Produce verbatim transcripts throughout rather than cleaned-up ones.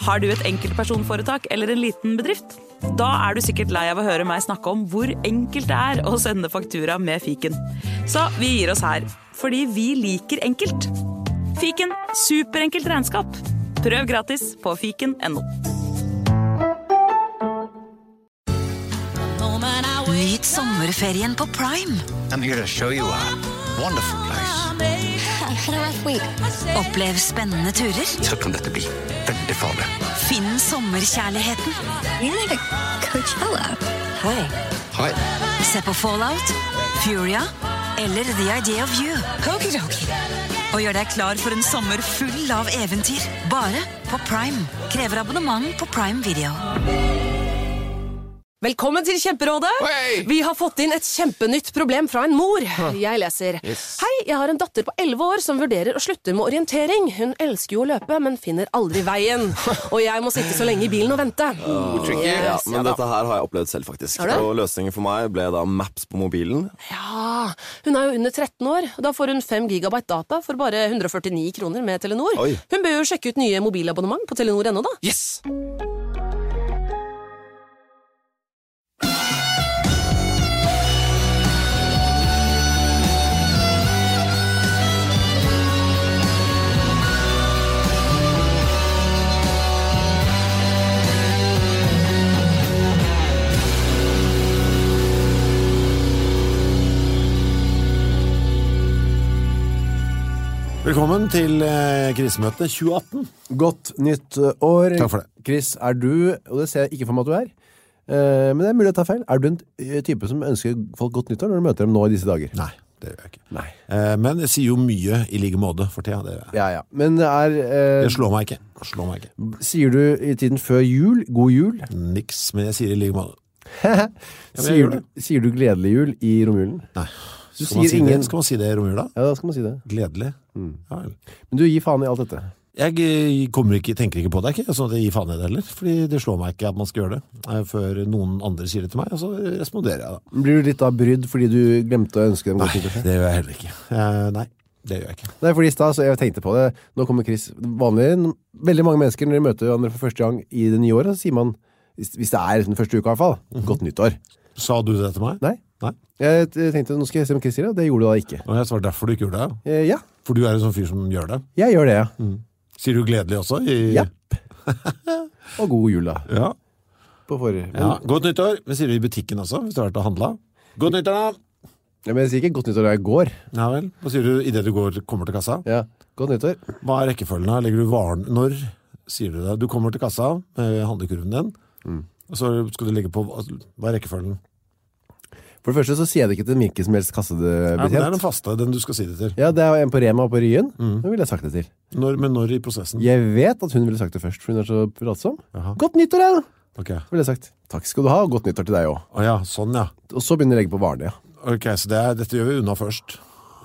Har du et enkeltpersonforetak eller en liten bedrift? Da er du sikkert lei av å høre meg snakke om hvor enkelt det er å sende faktura med fiken. Så vi gir oss her, fordi vi liker enkelt. Fiken, superenkelt regnskap. Prøv gratis på fiken punktum no. Nyt sommerferien på Prime. I'm here to show you a wonderful place. Had a rough week. Opplev spennende turer. Så kan dette bli veldig farlig. Finn sommerkjærligheten. You're like a Coachella. Hei. Hei. Se på Fallout, Furia eller The Idea of You. Okidoki. Og gjør deg klar for en sommer full av eventyr. Bare på Prime. Krever abonnement på Prime Video. Velkommen til Kjemperådet. Hei! Vi har fått inn et kjempenytt problem fra en mor. Jeg leser. Yes. Hei, jeg har en datter på elleve år som vurderer å slutte med orientering. Hun elsker jo å løpe, men finner aldri veien. Og jeg må sitte så lenge i bilen og vente. Oh, ja, men dette her har jeg opplevd selv faktisk. Og løsningen for meg ble da Maps på mobilen. Ja, hun er jo under tretten år. Da får hun fem gigabyte data for bare hundre og førtini kroner med Telenor. Oi. Hun bør jo sjekke ut nye mobilabonnement på Telenor ennå da. Yes! Velkommen til eh, krisemøte tjue atten. Godt nytt år. Takk for det. Chris, er du, og det ser jeg ikke for meg at du er, eh, men det er mulig å ta feil, er du en type som ønsker folk godt nyttår når du møter dem nå i disse dager? Nei, det gjør jeg ikke. Nei. Eh, men jeg sier jo mye i like måte for tida. Det, Ja, ja. Men er... Eh, det slår meg ikke. Det slår meg ikke. Sier du i tiden før jul, god jul? Niks, men jeg sier i like måte. ja, sier, gjør du, sier du gledelig jul i romjulen? Nei. Du Skal man, sier si ingen... det? Skal man si det i romjula? Ja, da skal man si det. Gledelig. Mm. Ja, vel. Men du gir faen i alt dette. Jeg eh, kommer ikke, tenker ikke på det, ikke? Sånn at jeg gir faen i det heller. Fordi det slår meg ikke at man skal gjøre det eh, før noen andre sier det til meg, og så responderer jeg da. Blir du litt da brydd fordi du glemte å ønske dem godt Nei, nyttår? det gjør jeg heller ikke. Eh, nei, det gjør jeg ikke. Nei, fordi i sted, så jeg tenkte på det. Nå kommer Chris. Vanlig, veldig mange mennesker når de møter hverandre for første gang i det nye året, så sier man, hvis, hvis det er den første uka i hvert fall, Mhm. godt nyttår. Sa du det til meg? Nei. Nei. Jeg tenkte, nå skal jeg se om Chris sier det, og det gjorde du da ikke. Og jeg svarer derfor du ikke gjorde det. Eh, ja, For du er en sånn fyr som gjør det. jeg gjør det, ja. Mm. Sier du gledelig også? I... Ja. Og god jul da. Ja. På forrige. Ja. Godt nyttår. Men sier du i butikken også, hvis du har vært og handlet? Godt nyttår da! Ja, men jeg sier ikke godt nyttår da jeg går. Ja vel. Hva sier du i det du går, kommer til kassa? Ja, godt nyttår. Hva er rekkefølgen da? Legger du varen... Når sier du det? Du kommer til kassa med handlekurven din, Mm. og så skal du legge på... Hva er rekkefølgen? For det første så sier jeg det ikke til hvilken som helst Ja, men det er kassebetjent. den faste, den du skal si det til. Ja, det er en på Rema og på Ryen. Mm. Det ville jeg sagt det til. Når, men når i prosessen? Jeg vet at hun ville sagt det først, for hun er så pratsom. Jaha. Godt nyttår, ja! Ok. Ville jeg sagt. Takk skal du ha, og godt nyttår til deg også. Å ja, sånn ja. Og så begynner jeg å legge på varene, ja. Ok, så det er, dette gjør vi unna først.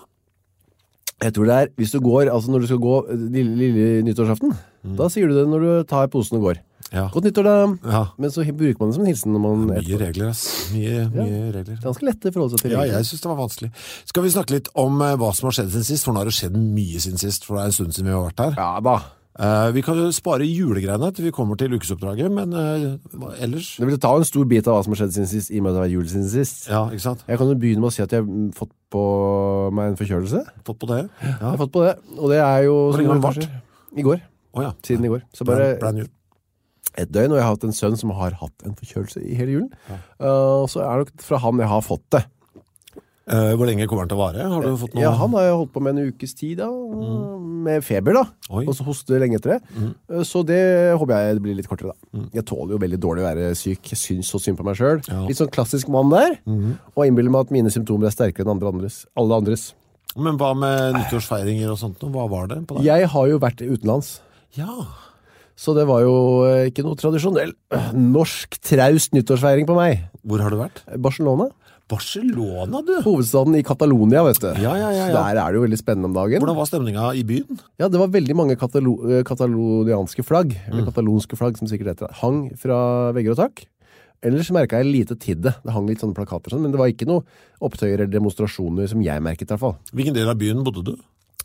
Jeg tror det er, hvis du går, altså når du skal gå lille, lille nyttårsaften, Mm. da sier du det når du tar posen og går. Ja. Godt nyttår da! Ja. Men så bruker man det som en hilsen når man... Mye regler, ass. Mye, mye regler. Det er ganske lett å forholde seg til. Ja, regler. jeg synes det var vanskelig. Skal vi snakke litt om eh, hva som har skjedd siden sist? For nå har det skjedd mye siden sist, for det er en stund siden vi har vært her. Ja da. Eh, vi kan jo spare julegreiene til vi kommer til ukesoppdraget, men eh, hva ellers? Det vil ta en stor bit av hva som har skjedd siden sist, i og med at det var jul siden sist. Ja, ikke sant? Jeg kan jo begynne med å si at jeg har fått på meg en forkjølelse. Fått på det? Jeg har fått på det, og det er jo... Hvor lenge har det vært? I går. Åja. Siden i går. Så bare Brand new. et døgn, og jeg har hatt en sønn som har hatt en forkjølelse i hele julen. Ja. Uh, så er det nok fra han jeg har fått det. Eh, hvor lenge kommer den til å vare? Har du fått noe? Ja, han har jo holdt på med en ukes tid da, med feber da, Oi. og så hoste lenge etter det. Mm. Uh, Så det håper jeg det blir litt kortere da. Mm. Jeg tåler jo veldig dårlig å være syk. Jeg synes så synd på meg selv. Ja. Litt sånn klassisk mann der, Mhm. og innbiller meg at mine symptomer er sterkere enn andre andres, alle andres. Men hva med nyttårsfeiringer og sånt? Hva var det på deg? Jeg har jo vært utenlands. Ja. Så det var jo eh, ikke noe tradisjonell øh, norsk traust nyttårsfeiring på meg. Hvor har du vært? Barcelona. Barcelona, du! Hovedstaden i Catalonia, vet du. Ja, ja, ja, Så ja. der er det jo veldig spennende om dagen. Hvordan var stemninga i byen? Ja, det var veldig mange katalo eh, katalonianske flagg, eller Mm. katalonske flagg, som sikkert heter det, hang fra vegger og tak. Ellers merket jeg lite til det. Det hang litt sånne plakater, og sånn, men det var ikke noe opptøyer eller demonstrasjoner som jeg merket i hvert fall. Hvilken del av byen bodde du?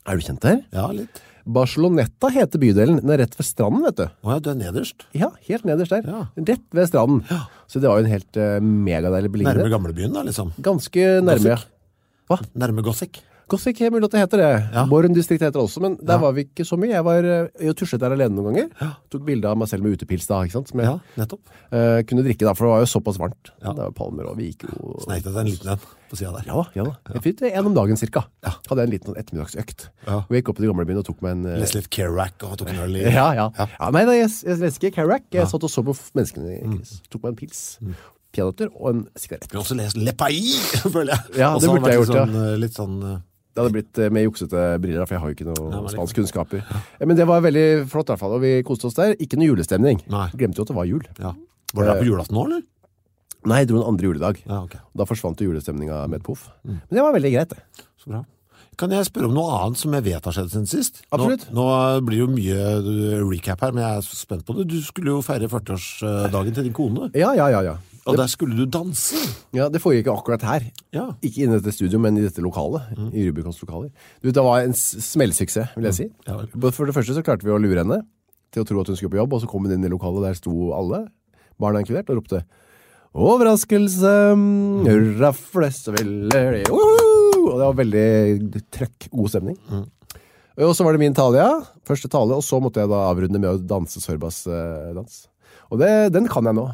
Er du kjent der? Ja, litt. Barceloneta heter bydelen. Den er rett ved stranden, vet du. Åja, du er nederst. Ja, helt nederst der. Ja. Rett ved stranden. Så det var jo en helt uh, megadeilig beliggenhet. Nærme gamlebyen da, liksom. Ganske nærme, ja. Hva? Nærme Gossik. Gossik er mulig at det heter det. Ja. Born-distrikt heter det også, men der Ja. var vi ikke så mye. Jeg var uh, jeg tuslet der alene noen ganger. Ja. Tok bilder av meg selv med utepils da, ikke sant? Som jeg Ja, nettopp. uh, kunne drikke da, for det var jo såpass varmt. Ja. Det var palmer, og vi gikk jo... Sneik deg til en liten en på siden der. Ja da, ja da. Jeg fikk en om dagen cirka. Ja. Hadde jeg en liten ettermiddagsøkt. Ja. Og jeg gikk opp til gamlebyen og tok meg en... Uh, Les litt Kerouac og tok en øl i. ja, ja. Ja. ja nei, nei, jeg, jeg leser ikke Kerouac. Jeg Ja. satt og så på menneskene. Chris. Tok meg en pils, peanøtter og en sigarett. Du har også lest Le Pays, føler jeg. Ja, det Også burde jeg vært gjort, litt sånn, Litt sånn... uh, Det hadde blitt eh, med juksete briller, for jeg har jo ikke noe Ja, men det- spansk kunnskaper. Ja. Men det var veldig flott i hvert fall, og vi koste oss der. Ikke noe julestemning. Nei. Glemte jo at det var jul. Ja. Var du der på julaften nå, eller? Nei, jeg dro en andre juledag. Ja, ok. Da forsvant jo julestemninga med et poff. Men det var veldig greit, det. Så bra. Kan jeg spørre om noe annet som jeg vet har skjedd siden sist? Absolutt. Nå, nå blir det jo mye uh, recap her, men jeg er spent på det. Du skulle jo feire førtiårsdagen til din kone, Ja, ja, ja, ja. og der skulle du danse. Ja, det foregikk akkurat her. Ja. Ikke inne i dette studio, men i dette lokalet. I Rubicons lokaler. Du, det var en s- smellsuksess, vil jeg si. Ja, vel. Både For det første så klarte vi å lure henne til å tro at hun skulle på jobb, og så kom hun inn i lokalet, der sto alle, barna inkludert, og ropte overraskelse, hurra flest ville, og det var veldig trøkk, god stemning. Og så var det min tale, ja. Første tale, og så måtte jeg da avrunde med å danse Sorbas eh, dans. Og det, den kan jeg nå.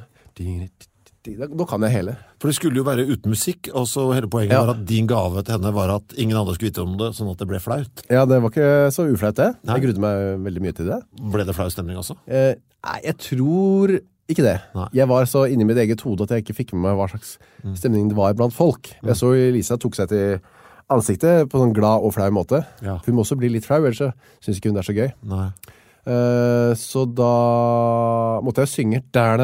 Nå kan jeg hele. For det skulle jo være uten musikk, og så hele poenget Ja. var at din gave til henne var at ingen andre skulle vite om det, sånn at det ble flaut. Ja, det var ikke så uflaut det. Nei. Jeg grudde meg veldig mye til det. Ble det flau stemning også? Eh, nei, jeg tror ikke det. Nei. Jeg var så inni mitt eget hode at jeg ikke fikk med meg hva slags stemning det var blant folk. Jeg så Lisa tok seg til ansiktet på en glad og flau måte. Ja. Hun må også bli litt flau, ellers så synes ikke hun det er så gøy. Nei. Eh, så da måtte jeg synge ja,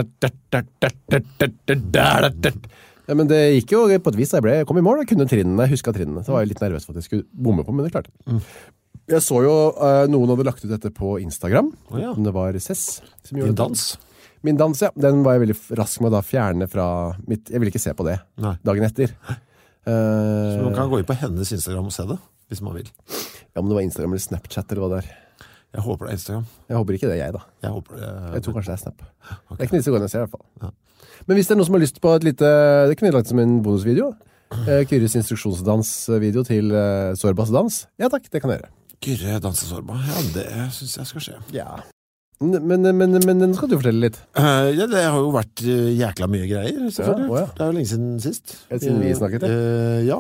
men det gikk jo på et vis. Jeg, ble, jeg kom i mål og kunne trinnene. Jeg huska trinnene. Så var jeg litt nervøs for at jeg skulle bomme på, men det klarte jeg. Jeg så jo eh, noen hadde lagt ut dette på Instagram. Å ja. Om det var Cess som gjorde Din det. dans? Min dans, ja. Den var jeg veldig rask med å da fjerne fra mitt... Jeg ville ikke se på det Nei. dagen etter. Så Eh, man kan gå inn på hennes Instagram og se det, hvis man vil. ja, men det var Instagram eller Snapchat eller hva det er. Jeg håper det er Instagram. Jeg håper ikke det, jeg da. Jeg håper det. Jeg tror kanskje det er Snap. Ok. Det er ikke nytt å gå inn og se i hvert fall. Ja. Men hvis det er noen som har lyst på et lite... Det kunne vi lagt som en bonusvideo. Eh, Kyrres instruksjonsdansvideo til eh, Sorbas dans. Ja takk, det kan jeg gjøre. Kyrre dansesorba. Ja, det synes jeg skal skje. Ja. Men, men, men, men nå skal du fortelle litt. Uh, ja, det har jo vært uh, jækla mye greier, selvfølgelig. Ja, å ja. Det er jo lenge siden sist. Helt siden vi snakket, ja. Uh, ja.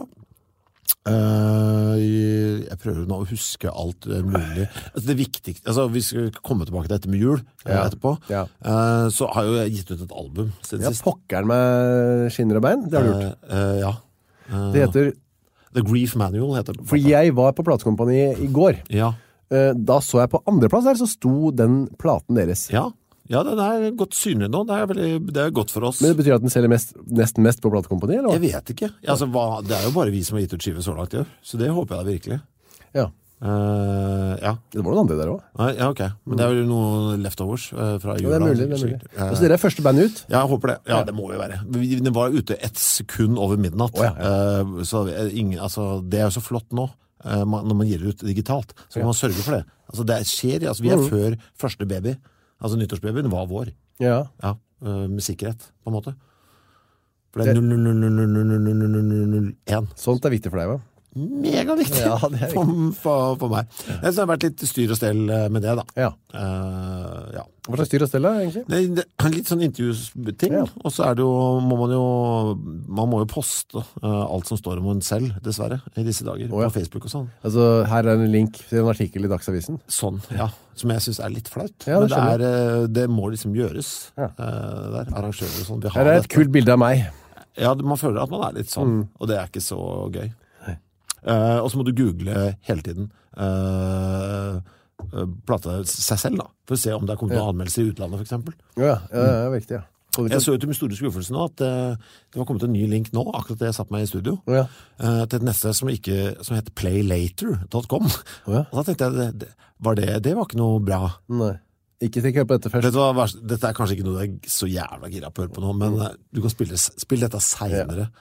Uh, jeg prøver nå å huske alt uh, mulig. Altså, det viktigste, altså vi skal komme tilbake til dette med jul uh, Ja. etterpå. Ja. Uh, så har jo jeg gitt ut et album siden Ja, sist. pokkeren med skinner og bein. Det har du gjort. Uh, uh, ja. Uh, Det heter... The Grief Manual heter det. For jeg var på platekompaniet i går. Ja. Eh, Da så jeg på andreplass der, så sto den platen deres. Ja. Ja, den er godt synlig nå. Det er, veldig, det er godt for oss. Men det betyr at den selger mest, nesten mest på platekompaniet, eller Jeg hva? vet ikke. Altså, hva, det er jo bare vi som har gitt ut skive så langt i år. Så det håper jeg da virkelig. Ja. Uh, ja. Det var noen andre der også. Nei, ja, ok. Men det er jo noe leftovers uh, fra Ja, jula. det er mulig, det er mulig. sikkert. Uh, Så dere er første band ut? ja, jeg håper det. Ja, det må jo være. Vi- Den var ute ett sekund over midnatt. Å, ja, Uh, så uh, ingen, altså, det er jo så flott nå, uh, man, når man gir det ut digitalt. Så må man sørge for det. Altså, det skjer, altså, vi er Mhm. før første baby. Altså, nyttårsbabyen var vår. Ja. Ja, uh, med sikkerhet, på en måte. For det er null null null null null null null null null null én. Sånt er viktig for deg, hva? Megaviktig Ja, det er for, for, for meg. Jeg synes det har vært litt styr og stell uh, med det, da. Ja. Uh, ja. Hva slags styr og stell da, egentlig? Det, det er litt sånn intervjuting, Ja. og så er det jo, må man jo, man må jo poste uh, alt som står om en selv, dessverre, i disse dager, Å, ja. på Facebook og sånn. Altså, her er en link til en artikkel i Dagsavisen. Sånn, ja, som jeg synes er litt flaut. Ja, det Men det, er, uh, det må liksom gjøres, Ja. uh, der, arrangører og sånn. vil ha Her er et dette. kult bilde av meg. Ja, man føler at man er litt sånn, Mm. og det er ikke så gøy. Uh, og så må du google hele tiden uh, uh, plate seg selv, da, for å se om det er kommet noen anmeldelser i utlandet, for eksempel. Ja, ja, det er viktig, ja. Så- Jeg så jo til min store skuffelse nå at uh, det var kommet en ny link nå, akkurat det jeg satt meg i studio, Ja. uh, til et nettsted som, ikke, som heter playlater punktum com. Ja. Og da tenkte jeg, det, det, var det, det var ikke noe bra. Nei. Ikke tenk på dette først. Vet du hva, vær- dette er kanskje ikke noe du er så jævla gira på å høre på nå, men uh, du kan spille, spille dette senere.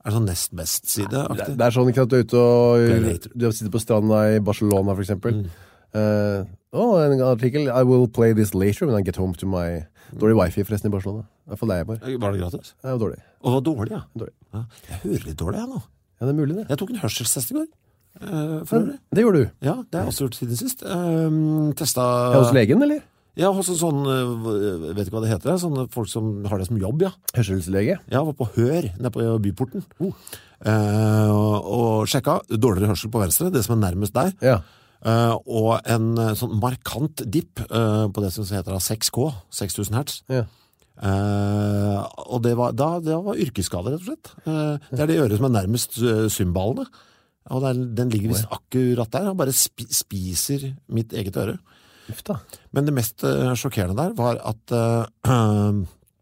Er det sånn nest best side? Det, det er sånn ikke at du er ute og Play du sitter på stranda i Barcelona for eksempel. Mm. Uh, oh, en artikkel I will play this later when I get home to my dårlig wifi forresten i Barcelona. I hvert fall der jeg var. Var det gratis? Ja, det var dårlig. Og det var dårlig, ja. Dårlig. ja. Jeg hører litt dårlig, jeg nå. Ja, det er mulig det. Jeg tok en hørselstest i går. Uh, for ja, det gjorde du? Ja, det har jeg også gjort siden sist. Uh, testa... Ja, hos legen, eller? Ja, hos en sånn, uh, vet ikke hva det heter, sånne folk som har det som jobb, ja. Hørselslege? Ja, var på Hør, nede på byporten. Uh. Uh, og, og sjekka, dårligere hørsel på venstre, det som er nærmest deg. Ja. Uh, og en sånn markant dipp uh, på det som heter seks K, seks tusen hertz. Ja. Uh, og det var, da, det var yrkesskade, rett og slett. Uh, det er det øret som er nærmest uh, symbalene. Og er, den ligger vist akkurat der, og bare spi, spiser mitt eget øre. Ufta. Men det mest uh, sjokkerende der var at uh,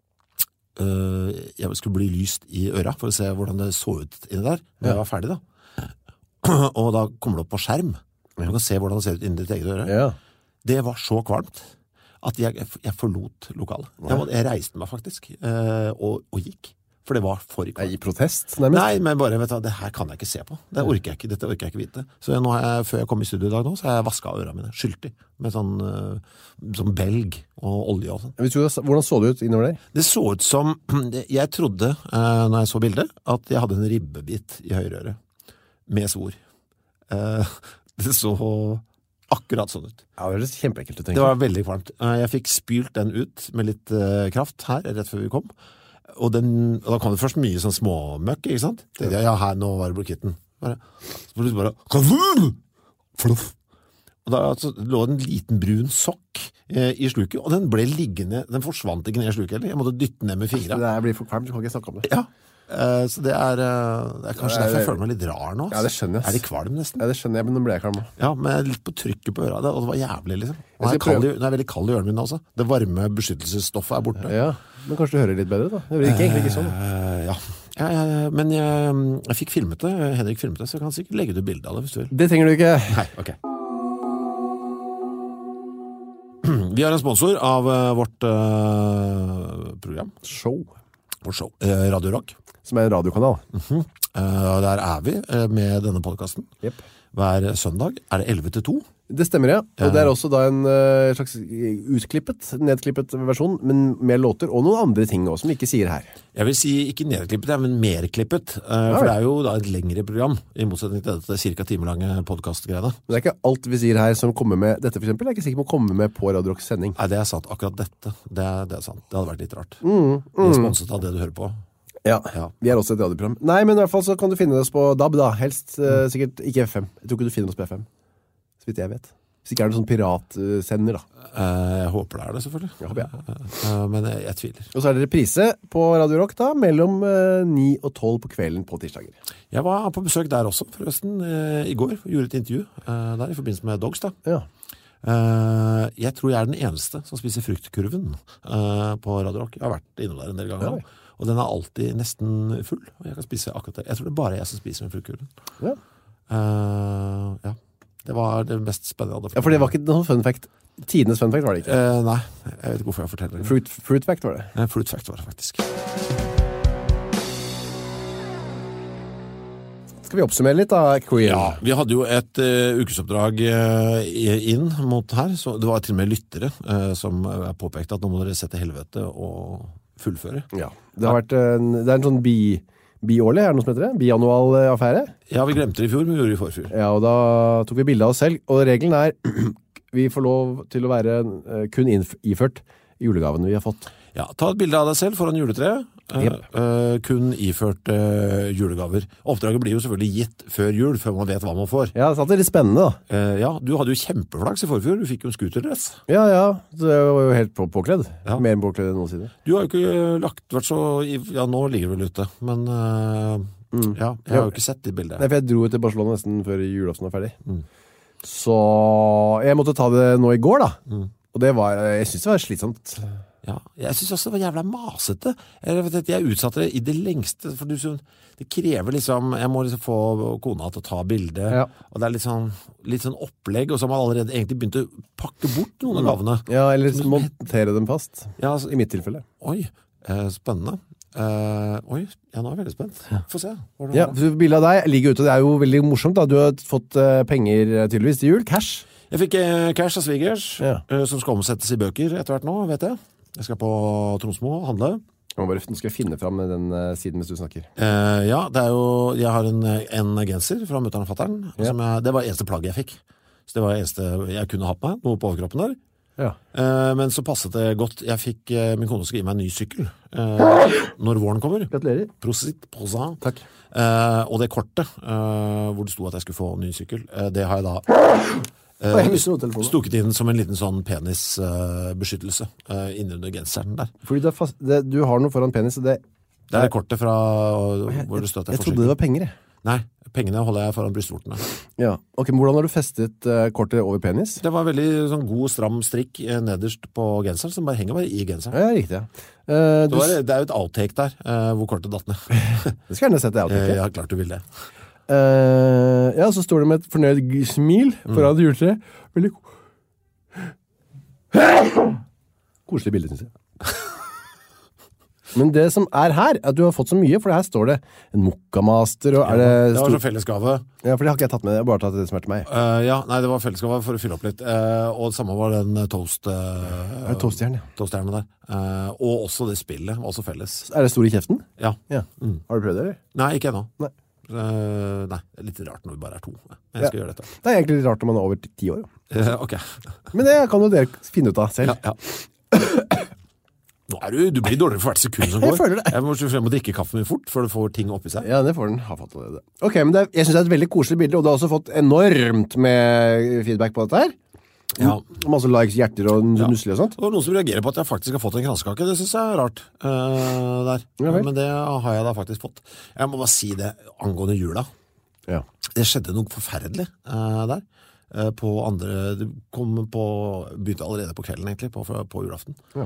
uh, jeg skulle bli lyst i øra for å se hvordan det så ut inni der når ja. jeg var ferdig da. Og da kommer det opp på skjerm. Du kan se hvordan det ser ut inni ditt eget øre. Ja. Det var så kvalmt at jeg, jeg forlot lokalet. Jeg, jeg reiste meg faktisk uh, og, og gikk. For det var for kvalmt. I protest, nærmest? Nei, men bare, vet du, det her kan jeg ikke se på. Det orker jeg ikke, dette orker jeg ikke vite. Så nå har jeg, før jeg kom i studio i dag nå, så har jeg vasket ørene mine, skyldig, med sånn, uh, sånn belg og olje og sånn. Hvordan så det ut innover der? Det så ut som, jeg trodde, uh, når jeg så bildet, at jeg hadde en ribbebit i høyre øre, med svor. Uh, det så akkurat sånn ut. Ja, det er kjempeekkelt å tenke. Det var veldig kvalmt. Uh, jeg fikk spylt den ut med litt uh, kraft her, rett før vi kom. Og, den, og da kom det først mye sånn småmøkk, ikke sant? Tenkte jeg, ja, her, nå var det blokitten. Bare, så plutselig bare, fluff. Og da altså, lå en liten brun sokk eh, i sluket, og den ble liggende, den forsvant ikke ned i sluket heller. Jeg måtte dytte ned med fingra. Det blir for kvalmt, så kan ikke snakke om det. Ja, eh, så det er, det er kanskje det er, derfor jeg føler meg litt rar nå. Ja, det skjønner jeg. Er det kvalm nesten? Ja, det skjønner jeg, men nå ble jeg kvalm. Ja, men litt på trykket på øret, og det var jævlig liksom. Nå er, kald, nå er veldig kald i ørene mine også. Det varme beskyttelsesstoffet er borte. Ja, men kanskje du hører litt bedre da? Det er ikke egentlig ikke sånn. Uh, ja. Ja, ja, men jeg, jeg fikk filmet det, Henrik filmet det, så jeg kan sikkert legge ut bilde av det hvis du vil. Det trenger du ikke. Nei, ok. Vi har en sponsor av uh, vårt uh, program. Show. Vårt show. Uh, Radio Rock. Som er en radiokanal. Uh-huh. Uh, der er vi uh, med denne podcasten. Yep. Hver søndag er det elleve til to. Det stemmer, ja. Og det er også da en uh, slags utklippet, nedklippet versjon, men med låter og noen andre ting også, som vi ikke sier her. Jeg vil si ikke nedklippet, men merklippet. Uh, ja, for det er jo da et lengre program, i motsetning til dette cirka timelange podcastgreiene. Men det er ikke alt vi sier her som kommer med, dette for eksempel, jeg er ikke sikker på å komme med på Radio Rocks sending. Nei, det er sant. Akkurat dette, det er, det er sant. Det hadde vært litt rart. Mm, mm. Det er sponset av det du hører på. Ja, ja, vi er også et radioprogram. Nei, men i hvert fall så kan du finne oss på D A B da, helst uh, sikkert ikke F M. Jeg tror ikke du finner oss på F M, så vidt jeg vet. Hvis ikke er det sånn piratsender da. Uh, jeg håper det er det selvfølgelig. Jeg håper jeg. Uh, men jeg, jeg tviler. Og så er det reprise på Radio Rock da, mellom uh, ni og tolv på kvelden på tirsdager. Jeg var på besøk der også, forresten, uh, i går. Gjorde et intervju uh, der i forbindelse med Dogs da. Ja. Uh, jeg tror jeg er den eneste som spiser fruktkurven uh, på Radio Rock. Jeg har vært innom der en del ganger. Ja. Og den er alltid nesten full. Og jeg kan spise akkurat det. Jeg tror det er bare jeg som spiser med fruktkurven. Ja. Uh, ja. Det var det mest spennende. Ja, for det var ikke noen fun fact. Tidenes fun fact var det ikke? Uh, nei, jeg vet ikke hvorfor jeg forteller det. Fruit, fruit fact var det? Uh, fruit fact var det faktisk. Skal vi oppsummere litt da, Queen? Ja, vi hadde jo et uh, ukesoppdrag uh, inn mot her. Så det var til og med lyttere uh, som uh, påpekte at nå må dere sette helvete og fullføre. Ja, det har vært en, det er en sånn bi... Biårlig, er det noe som heter det? Biannual affære? Ja, vi glemte det i fjor, men vi gjorde det i forfjor. Ja, og da tok vi bilde av oss selv, og regelen er vi får lov til å være uh, kun iført julegavene vi har fått. Ja, ta et bilde av deg selv foran juletreet. Yep. Uh, uh, kun iført uh, julegaver. Oppdraget blir jo selvfølgelig gitt før jul, før man vet hva man får. Ja, det er litt spennende da. Uh, ja, du hadde jo kjempeflaks i forfjor. Du fikk jo en skuterdress. Ja, ja. Det var jo helt på, påkledd. Ja. Mer enn påkledd enn noen side. Du har jo ikke lagt vært så... Ja, nå ligger du vel ute. Men uh, mm. ja, jeg har jo ikke sett det bildet. Nei, for jeg dro til Barcelona nesten før julaften var ferdig. Mm. Så jeg måtte ta det nå i går da. Mm. Og det var... Jeg synes det var slitsomt. Ja, jeg synes også det var jævla masete. Jeg, vet, jeg utsatte det i det lengste, for du, det krever liksom, jeg må liksom få kona til å ta bilde, ja. Og det er litt sånn, litt sånn opplegg, og så har man allerede egentlig begynt å pakke bort noen av gavene. Ja, eller montere dem fast, ja, altså, i mitt tilfelle. Oi, eh, spennende. Uh, oi, ja, nå er jeg veldig spent. Få se. Ja, bildet av deg ligger ute. Det er jo veldig morsomt da. Du har fått uh, penger tydeligvis til jul. Cash. Jeg fikk uh, cash av svigers, ja. uh, som skal omsettes i bøker etter hvert nå, vet jeg. Jeg skal på Tromsmo og handle. Nå bare, nå skal jeg finne frem den uh, siden mens du snakker. Uh, ja, det er jo, jeg har en, en genser fra mutteren og fatteren. Ja. Som jeg, det var eneste plagget jeg fikk. Så det var det eneste jeg kunne ha på meg, noe på overkroppen der. Ja. Uh, men så passet det godt. Jeg fikk, uh, min kone skal gi meg en ny sykkel uh, når våren kommer. Gratulerer. Prosit, posa. Takk. Uh, og det kortet, uh, hvor det sto at jeg skulle få en ny sykkel, uh, det har jeg da uh, jeg stukket inn som en liten sånn penisbeskyttelse uh, uh, innunder genseren der. Fordi det er fast, det, du har noe foran penis, det, det er det kortet fra uh, hvor det står at jeg, jeg trodde det var penger, jeg. Nei, pengene holder jeg foran brystvortene. Ja, ok, men hvordan har du festet uh, kortet over penis? Det var veldig sånn god, stram strikk uh, nederst på genseren, som bare henger bare i genseren. Ja, riktig, ja. Uh, det, var, det er jo et outtake der, uh, hvor kortet datt ned. Det skal jeg gjerne sette outtake. Uh, ja, klart du vil det. Uh, ja, så står det med et fornøyd smil foran mm. juletre. Veldig koselig bilde, synes jeg. Men det som er her, er at du har fått så mye, for her står det en Mokkamaster, og er det... Det var så fellesgave. Ja, for det har ikke jeg tatt med, jeg har bare tatt det som er til meg. Uh, ja, nei, det var fellesgave for å fylle opp litt. Uh, og det samme var den toast... Uh, er det toastjern, ja? Toastjernet der. Uh, og også det spillet, også felles. Er det stor i kjeften? Ja. Ja. Mm. Har du prøvd det, eller? Nei, ikke ennå. Nei. Uh, nei, det er litt rart når vi bare er to. Jeg skal ja. gjøre dette. Det er egentlig litt rart når man er over ti år. Uh, ok. Men det kan jo dere finne ut av selv. Ja, ja. Nå er du, du blir dårligere for hvert sekund som går. Jeg føler det. Jeg må frem og drikke kaffen min fort, før du får ting oppi seg. Ja, det får den. Har fått det. Ok, men det er, jeg synes det er et veldig koselig bilde, og du har også fått enormt med feedback på dette her. Ja. Masse likes, hjerter og nusler og sånt. Og noen som reagerer på at jeg faktisk har fått en kransekake, det synes jeg er rart uh, der. Ja, men det har jeg da faktisk fått. Jeg må bare si det angående jula. Ja. Det skjedde noe forferdelig uh, der. Uh, på andre, det kom på, begynte allerede på kvelden egentlig, på, på julaften. Ja.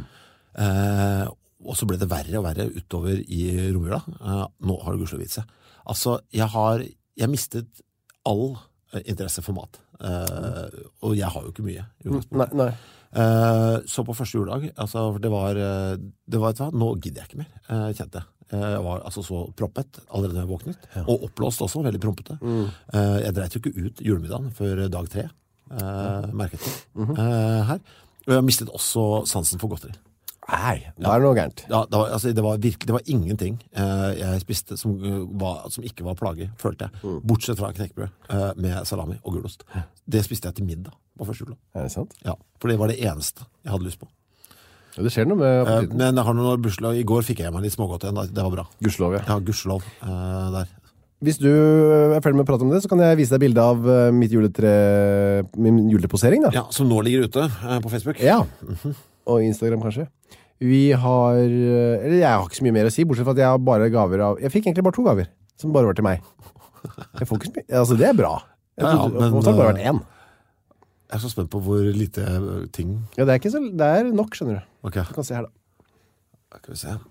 Uh, og så ble det verre og verre utover i romjula. Uh, nå har det gudskjelov vist seg. Altså, jeg har jeg mistet all uh, interesse for mat. Uh, og jeg har jo ikke mye. Nei, nei. Uh, så på første juledag, altså, det var, uh, det var hva, nå gidder jeg ikke mer, uh, kjente jeg. Uh, jeg var altså så proppet allerede da jeg våknet, ja. Og opplåst også, veldig prompete. Mm. Uh, jeg dreit jo ikke ut julemiddagen før dag tre, uh, merket jeg, mm -hmm. uh, her. Og jeg mistet også sansen for godteri. Nei, det er noe gærent. Ja, det var, altså, det var virkelig, det var ingenting uh, jeg spiste som, uh, var, som ikke var plage, følte jeg. Mm. Bortsett fra knekkebrød uh, med salami og gulost. Det spiste jeg til middag på første jula. Er det sant? Ja, for det var det eneste jeg hadde lyst på. Ja, det skjer noe med appetitten. Uh, men jeg har noen bursdag. I går fikk jeg meg litt smågodt igjen. Det var bra. Gudskjelov, ja. Ja, gudskjelov uh, der. Hvis du er ferdig med å prate om det, så kan jeg vise deg bildet av uh, mitt juletre, min juletreposering, da. Ja, som nå ligger ute uh, på Facebook. Ja, mm-hmm. Og Instagram kanskje. Vi har, eller jeg har ikke så mye mer å si, bortsett fra at jeg har bare gaver av, jeg fikk egentlig bare to gaver, som bare var til meg. Jeg får ikke så mye, altså det er bra. Jeg ja, ja, men, det har bare vært én. Jeg er så spent på hvor lite ting... Ja, det er ikke så, det er nok, skjønner du. Ok. Du kan se her da. Skal vi se.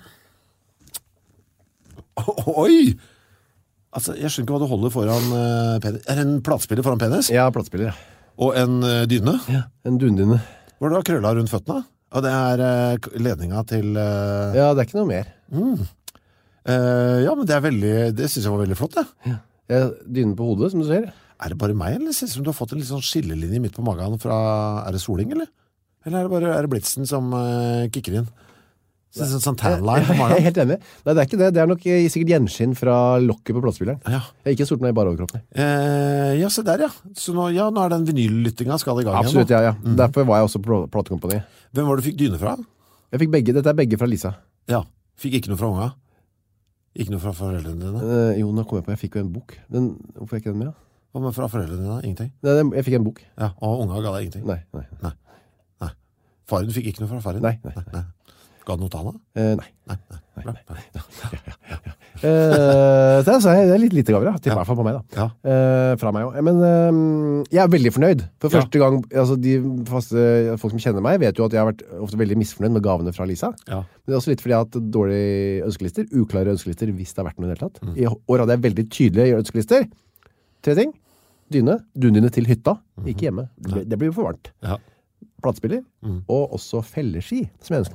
Oi! Altså, jeg skjønner ikke hva du holder foran uh, penis. Er det en platespiller foran penis? Ja, platespiller, ja. Og en uh, dyne? Ja, en dundyne. Hvor du har krølla rundt føttene? Og det er uh, ledninga til... Uh... Ja, det er ikke noe mer. Mm. Uh, ja, men det er veldig... Det synes jeg var veldig flott, det. Ja. Ja, dynen på hodet, som du ser. Er det bare meg, eller synes du du har fått en litt sånn skillelinje midt på magen fra... Er det soling, eller? Eller er det bare er det blitsen som uh, kikker inn? Det er sånn, sånn tanline på magen. Jeg er helt enig. Nei, det er ikke det. Det er nok sikkert gjenskinn fra lokket på platespilleren. Ja. Jeg har ikke stort meg i bare overkroppen. Uh, ja, se der, ja. Så nå, ja, nå er den vinyllyttinga skal i gang. Absolutt, igjen, ja, ja. Mm. Derfor var jeg også på platekompani. Hvem var det du fikk dyne fra? Jeg fikk begge. Dette er begge fra Lisa. Ja. Fikk ikke noe fra unga? Ikke noe fra foreldrene dine? Uh, jo, nå kom jeg på. Jeg fikk jo en bok. Den, hvorfor er ikke den med, da? Hva med fra foreldrene dine? Ingenting? Nei, jeg fikk en bok. Ja, og unga ga deg ingenting? Nei, nei. Nei. nei. Faren fikk ikke noe fra faren? Nei, nei. nei. nei. Ga du noe til han da? Uh, nei. Nei, nei. nei. nei. Ja, ja, ja, ja. uh, det, er, det er litt lite gaver, ja. Til ja. hvert fall på meg, da. Ja. Uh, fra meg også. Men uh, jeg er veldig fornøyd. For første ja. gang, altså de faste folk som kjenner meg, vet jo at jeg har vært ofte veldig misfornøyd med gavene fra Lisa. Ja. Men det er også litt fordi jeg har hatt dårlige ønskelister, uklare ønskelister, hvis det har vært noe i det hele tatt. Mm. I år hadde jeg veldig tydelige ønskelister. Tre ting. Dyne. Dundyne til hytta. Mm. Ikke hjemme. Det, det blir jo for varmt. Ja. Platespiller. Mm. Og også felleski, som jeg ønsker meg.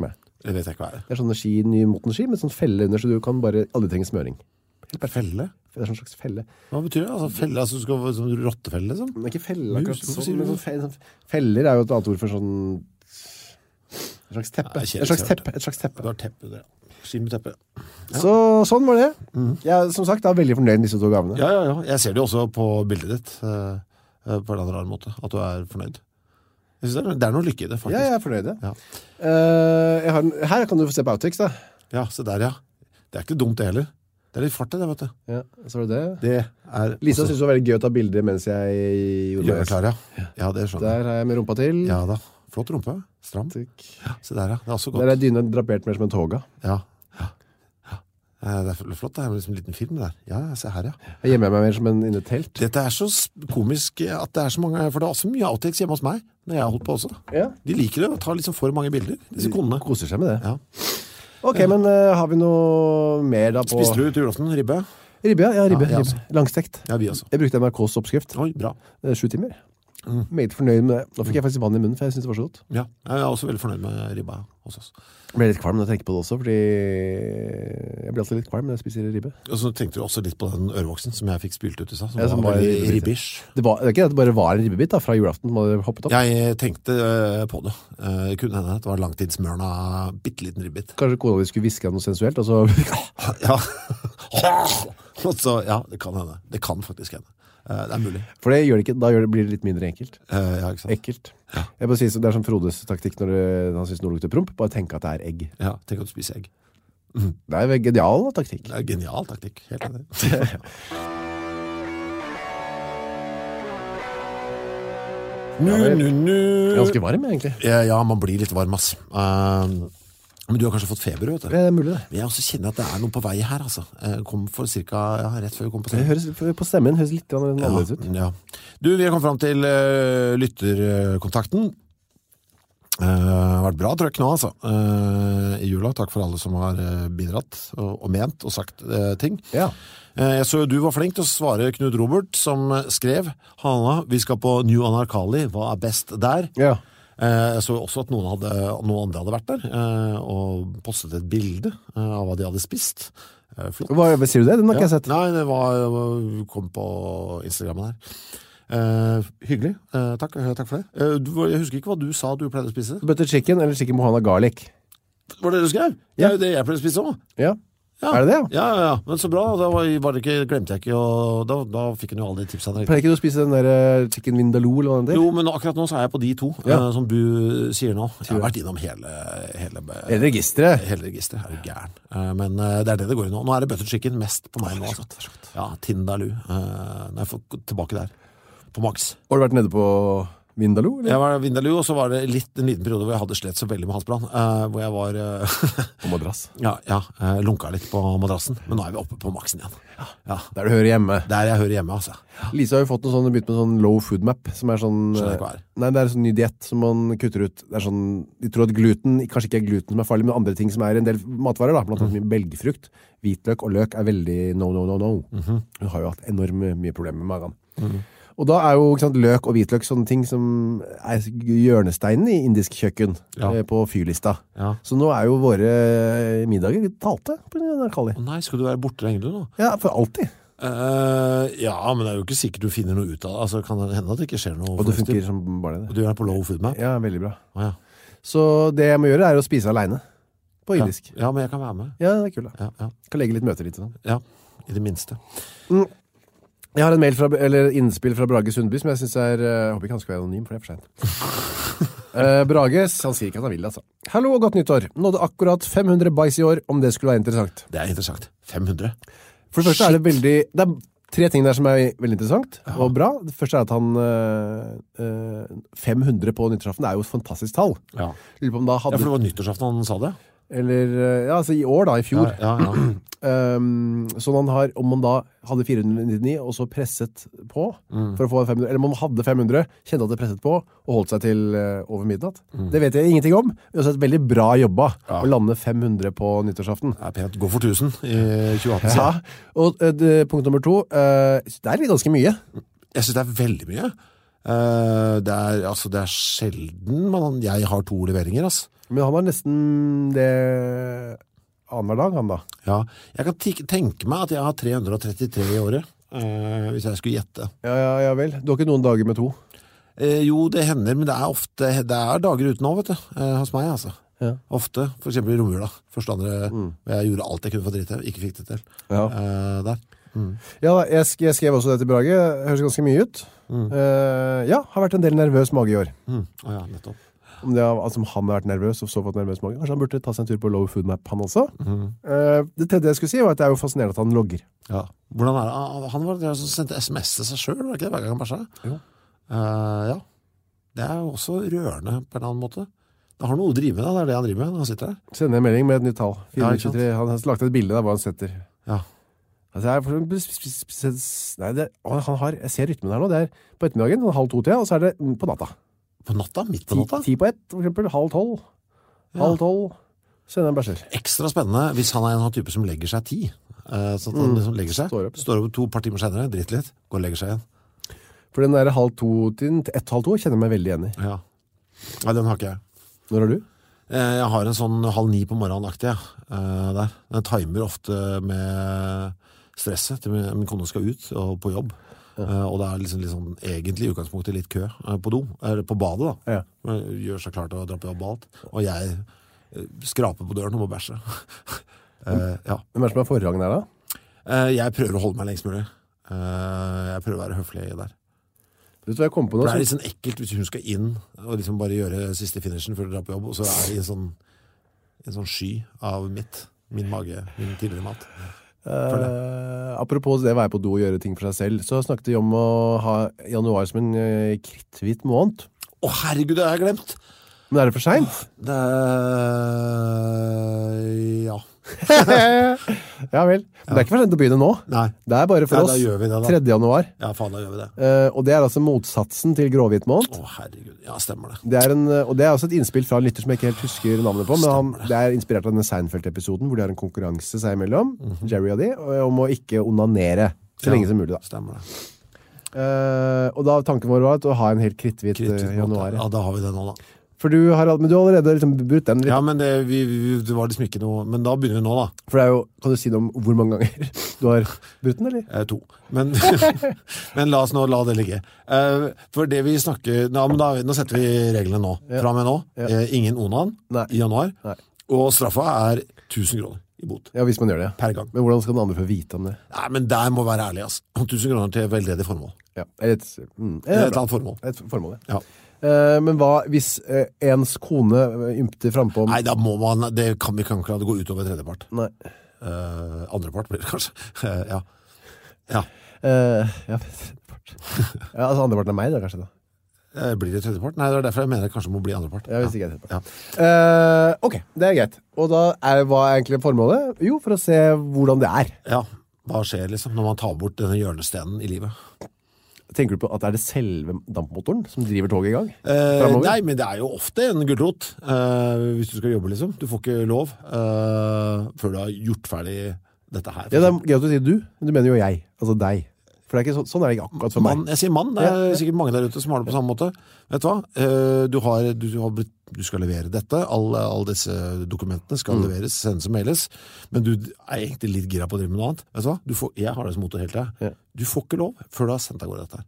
Det vet jeg ikke hva er. Det er sånne ski, nye motenski med sånn felle under, så du kan bare aldri trenge smøring. Felle? Det er sånn slags felle. Hva betyr det? Altså, felle, altså du skal være sånn rottefelle, liksom? Det er ikke felle, akkurat Mus, hvorfor sånn, sier du men det? sånn fe- sånn feller er jo et annet ord for sånn et slags teppe. Nei, kjedelig, Et slags kjedelig. teppe. Et slags Du teppe. har teppe der. Skimeteppe. Så sånn var det. Jeg, som sagt, er veldig fornøyd med disse to gavene. Ja, ja, ja. Jeg ser det jo også på bildet ditt, eh, eh, på en eller annen måte, at du er fornøyd. Jeg synes det er, det er noe lykke i det, faktisk. Ja, jeg er fornøyd. Ja. Ja. Eh, jeg har, en- her kan du få se på outtakes, da. Ja, se der, ja. Det er ikke dumt det heller. Det er litt fart i det, vet du. Ja, så var det det. Det er Lisa også- synes det var veldig gøy å ta bilder mens jeg gjorde Gjør meg det klar, ja. Ja, det skjønner jeg. Der har jeg med rumpa til. Ja da. Flott rumpe. Stram. Ja, se der, ja. Det er også godt. Der er dyna drapert mer som en toga. Ja. Ja. Ja. Eh, Det er flott. Det er liksom en liten film der. Ja, se her, ja. Jeg gjemmer meg mer som en inne i et telt. Dette er så s- komisk at det er så mange, for det er også mye outtakes hjemme hos meg, når jeg har holdt på også. Ja. De liker det, å ta liksom for mange bilder, disse konene. Koser seg med det. Ja. Ok, men eh, har vi noe mer da på... Spiste du til julaften ribbe? Ribbe, ja. ja ribbe, Ja, jeg ribbe. Langstekt. Ja, vi også. Jeg brukte N R K's oppskrift. Oi, bra. Det er sju timer. Mm. Meget fornøyd med det. Nå fikk jeg faktisk vann i munnen, for jeg synes det var så godt. Ja, jeg er også veldig fornøyd med ribba hos oss. Jeg ble litt kvalm når jeg tenker på det også, fordi jeg blir alltid litt kvalm når jeg spiser ribbe. Og så tenkte du også litt på den ørevoksen som jeg fikk spylt ut i seg, som Ja, som var var veldig ribbe. ribbish. Det, var, det er ikke at det bare var en ribbebit da, fra julaften som hadde hoppet opp. Jeg tenkte eh, på det. Eh, Det kunne hende det var langtidsmørna, bitteliten ribbit. Kanskje kona di skulle hviske noe sensuelt, og så... Ja. Og så, ja, det kan hende. Det kan faktisk hende. Eh, Det er mulig. For det gjør det ikke, da gjør det, blir det litt mindre enkelt. Eh, Ja, ikke sant? Ekkelt. Jeg bare sier, så det er sånn Frodes taktikk når det, han synes noe lukter promp, bare tenk at det er egg. Ja, tenk at du spiser egg. Det er en genial taktikk. Det er genial taktikk, helt enig. Nu, nu, nu. Ganske varm, egentlig. Ja, ja, man blir litt varm, ass. Eh, Men du har kanskje fått feber, vet du. Det er mulig det. Men jeg også kjenner at det er noe på vei her, altså. Jeg kom for cirka, ja, rett før vi kom på Det scenen. høres, på stemmen høres litt annerledes ut. Ja. Du, vi har kommet fram til uh, lytterkontakten. Det uh, har vært bra trøkk nå, altså. Uh, I jula, takk for alle som har uh, bidratt og, og ment og sagt uh, ting. Ja. Uh, jeg så du var flink til å svare Knut Robert, som uh, skrev: Hanna, vi skal på New Anarkali, hva er best der? Ja. Uh, jeg så også at noen, hadde, noen andre hadde vært der, uh, og postet et bilde uh, av hva de hadde spist. Uh, flott. Hva, sier du det? Den har ikke jeg sett. Nei, det var, kom på Instagrammen her. Uh, hyggelig, uh, takk, uh, takk for det. Uh, du, jeg husker ikke hva du sa du pleide å spise. Butter chicken eller chicken mohana garlic? Var det det du skrev? Det er jo det jeg pleide å spise også. Ja. Ja. Er det det? Ja, ja, ja. Men så bra, da var, var det ikke, glemte jeg ikke, og da, da fikk hun jo alle de tipsene. Pleier ikke du å spise den der eh, chicken vindaloo eller hva den heter? Jo, men akkurat nå så er jeg på de to, Ja. uh, som du sier nå. Jeg har vært innom hele, hele, Hele registeret. hele registeret, er jo gæren. Uh, men uh, det er det det går i nå. Nå er det butter chicken mest på meg nå. Altså. Ja, Tindaloo. Uh, når jeg får gå tilbake der. På Max. Har du vært nede på Vindaloo? Eller? Jeg var i Vindaloo, og så var det litt, en liten periode hvor jeg hadde slett så veldig med halsbrann. Uh, hvor jeg var uh, På madrass. ja, ja, uh, lunka litt på madrassen. Men nå er vi oppe på Maxen igjen. Ja, Der du hører hjemme. der jeg hører hjemme, altså. Lisa har jo fått noe sånn, begynt med sånn low food map, som er sånn... Skjønner ikke hva er. Nei, det er en sånn ny diett som man kutter ut. Det er sånn, de tror at gluten, kanskje ikke er gluten som er farlig, men andre ting som er en del matvarer, da. Blant annet mye belgfrukt, hvitløk og løk er veldig no, no, no, no. Hun har jo hatt enormt mye problemer med magen. Og da er jo ikke sant, løk og hvitløk sånne ting som er hjørnesteinen i indisk kjøkken Ja. eh, på fyrlista. Ja. Så nå er jo våre middager litt talte på grunn av Kali. Å nei, skal du være borte lenge du nå? Ja, for alltid. Uh, ja, men det er jo ikke sikkert du finner noe ut av det. Altså, kan det hende at det ikke skjer noe. Og det fornuftig? funker som bare Og det. du er på low food map? Ja, veldig bra. Å, ja. Så det jeg må gjøre er å spise alene på indisk. Ja. ja, men jeg kan være med. Ja, det er kult da. Ja, ja, Kan legge litt møter litt sånn. ja. I det minste. Jeg har en mail fra, eller innspill fra Brage Sundby som jeg synes er, jeg håper ikke han skal være anonym, for det er for sent. uh, Brage, han sier ikke at han vil, altså. Hallo og godt nyttår. Nådde akkurat fem hundre bytes i år, om det skulle være interessant. Det er interessant. fem hundre. For det første er det veldig, det er tre ting der som er veldig interessant og bra. Det første er at han uh, uh, fem hundre på nyttårsaften er jo et fantastisk tall. Ja. Lurer på om da ja, hadde, for det var nyttårsaften han sa det. eller, uh, ja, altså i år da, i fjor. Ja, ja, ja. Um, så man har, om man da hadde fire hundre nittini og så presset på for å få fem hundre, eller om man hadde fem hundre, kjente at det presset på og holdt seg til uh, over midnatt. Det vet jeg ingenting om. Det er også et veldig bra jobba Ja. å lande fem hundre på nyttårsaften. Det er pent. Gå for tusen i tjue atten. Ja, og uh, det, punkt nummer to, uh, det er litt ganske mye. Jeg synes det er veldig mye. Uh, det, er, altså, det er sjelden man, jeg har to leveringer, altså. Men han har nesten det annenhver dag, han da. Ja, jeg kan t- tenke meg at jeg har tre hundre og trettitre i året, uh, hvis jeg skulle gjette. Ja, ja, ja vel. Du har ikke noen dager med to? Uh, jo, det hender, men det er ofte, det er dager uten nå, vet du, uh, hos meg, altså. Ja. Ofte, for eksempel i romjula. Første andre, mm. jeg gjorde alt jeg kunne for dritt, ikke fikk det til. Ja. Uh, der. Mm. Ja, jeg, sk- jeg skrev også det til Brage. Høres ganske mye ut. Mm. Uh, ja, har vært en del nervøs mage i år. Mm. Oh, ja, nettopp. Om det, altså, om han har vært nervøs og så fått nervøs mage. Kanskje han burde ta seg en tur på Low Food Map, han også. Mm. Uh, det tredje jeg skulle si var at det er jo fascinerende at han logger. Ja. Hvordan er det? Han var det som sendte sms til seg selv, var det ikke det? Hver gang han bæsja? Jo. Uh, ja. Det er jo også rørende på en annen måte. Det har noe å drive med, det er det han driver med når han sitter der. Sender en melding med et nytt tall. fire tjuetre. Ja, han har lagt et bilde der hvor han setter. Ja. Altså, jeg, nei, det, han har, jeg ser rytmen her nå. Det er på ettermiddagen, halv to til, og så er det på natta. På natta? Midt på natta? Ti, ti på ett, for eksempel. Halv tolv. Halv tolv. Sender en bæsjer. Ekstra spennende hvis han er en type som legger seg ti. Uh, så at han mm. liksom legger seg. Står opp. Står opp to par timer senere, dritt litt, går og legger seg igjen. For den der halv to til ett, halv to kjenner jeg meg veldig igjen i. Ja. Nei, den har ikke jeg. Når har du? Jeg har en sånn halv ni på morgenen-aktig, ja. uh, der. Den timer ofte med stresset til min, min kone skal ut og på jobb. Ja. Uh, og det er liksom, liksom egentlig i utgangspunktet litt kø uh, på do, eller på badet da. Ja. Gjør seg klar til å dra på jobb og alt. Og jeg uh, skraper på døren og må bæsje. uh, ja. Hvem er det som er forrang der da? Uh, jeg prøver å holde meg lengst mulig. Uh, jeg prøver å være høflig der. Vet du hva jeg kom på nå? For det er litt sånn ekkelt hvis hun skal inn og liksom bare gjøre siste finishen før du drar på jobb, og så er det en sånn, en sånn sky av mitt, min mage, min tidligere mat. Uh, apropos det å være på do og gjøre ting for seg selv, så snakket vi om å ha januar som en uh, kritthvit måned. Å oh, herregud, det har jeg glemt! Men er det for sent? Det er... ja. Ja vel. Men det er ikke for sent å begynne nå. Nei. Det er bare for ja, oss da gjør vi det, da. tredje januar. Ja, faen, da gjør vi det. Uh, og det er altså motsatsen til gråhvit måned. Å, herregud. Ja, stemmer det. Det er en, og det er også et innspill fra en lytter som jeg ikke helt husker navnet på, men han, det er inspirert av denne Seinfeld-episoden, hvor de har en konkurranse seg imellom, mm-hmm. Jerry og de, om å ikke onanere så ja, lenge som mulig da. Stemmer det. Uh, og da tanken vår var å ha en helt kritthvit, kritthvit januar. Ja, da har vi det nå da. For du har, men du har allerede liksom brutt den litt. Ja, men det, vi, vi, det var liksom ikke noe, men da begynner vi nå da. For det er jo, kan du si noe om hvor mange ganger du har brutt den, eller? Eh, to. Men, men la oss nå la det ligge. Eh, for det vi snakker, ja, men da, nå setter vi reglene nå. Ja. Fra med nå, ja. eh, ingen onan Nei. I januar. Nei. Og straffa er tusen kroner i bot. Ja, hvis man gjør det. Ja. Per gang. Men hvordan skal den andre få vite om det? Nei, men der må være ærlig, ass. tusen kroner til veldedig formål. Ja, et, mm, et, et annet formål. Et formål, ja. ja. Uh, men hva hvis uh, ens kone ymter frempå? Nei, da må man, det kan vi kan ikke la det gå ut over tredjepart. Nei. Uh, andrepart blir det kanskje. Uh, ja. Ja. Uh, ja, tredjepart. Ja, altså andreparten er meg da, kanskje da. Uh, blir det tredjepart? Nei, det er derfor jeg mener det kanskje må bli andrepart. Ja, hvis ikke er tredjepart. Ja. Uh, ok, det er greit. Og da er, hva er egentlig formålet? Jo, for å se hvordan det er. Ja, hva skjer liksom når man tar bort denne hjørnestenen i livet? Tenker du på at det er det selve dampmotoren som driver toget i gang? Eh, nei, men det er jo ofte en gulrot eh, hvis du skal jobbe liksom. Du får ikke lov eh, før du har gjort ferdig dette her. Ja, det er gøy at du sier du, men du mener jo jeg, altså deg. For det er ikke så, sånn er det ikke akkurat for meg. Man, jeg sier mann, det er ja. Sikkert mange der ute som har det på samme måte. Vet du hva? Eh, du, har, du, har blitt, du skal levere dette, alle, alle disse dokumentene skal mm. leveres, sendes og mailes, men du er egentlig litt gira på å drive med noe annet. Vet du hva? Du får, jeg har det som motor hele tiden. Ja. Du får ikke lov før du har sendt deg går dette her.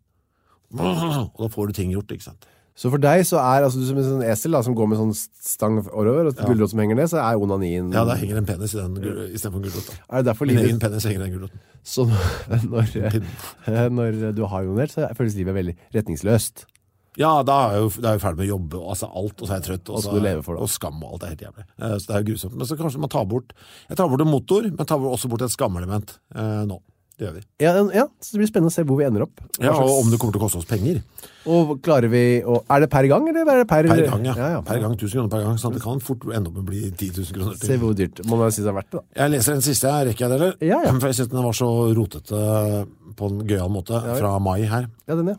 Og da får du ting gjort, ikke sant? Så for deg så er, altså du som en sånn esel da, som går med sånn stang over, og ja. Gulrot som henger ned, så er onanien... Ja, da henger en penis i den, i stedet for en gulrot. Er det derfor livet... livet... Min egen penis henger i den gulroten. Så når, når du har onanert, så føles livet veldig retningsløst. Ja, da er jeg jo, da er jeg ferdig med å jobbe, og altså alt, og så er jeg trøtt, og, og, så, og skam og alt er helt jævlig. Så det er jo grusomt. Men så kanskje man tar bort, jeg tar bort en motor, men tar også bort et skamelement eh, nå. Det gjør vi. Ja, ja, så det blir spennende å se hvor vi ender opp. Ja, slags... og om det kommer til å koste oss penger. Og klarer vi, å... er det per gang, eller er det per... Per gang, ja. ja, ja. Per gang, tusen kroner per gang, så det kan fort ende opp med å bli ti tusen kroner til. Se hvor dyrt, må man si det har vært det da. Jeg leser den siste her, rekker jeg det, eller? Ja, ja. For jeg synes den var så rotete på en gøyal måte ja, fra mai her. Ja, den ja.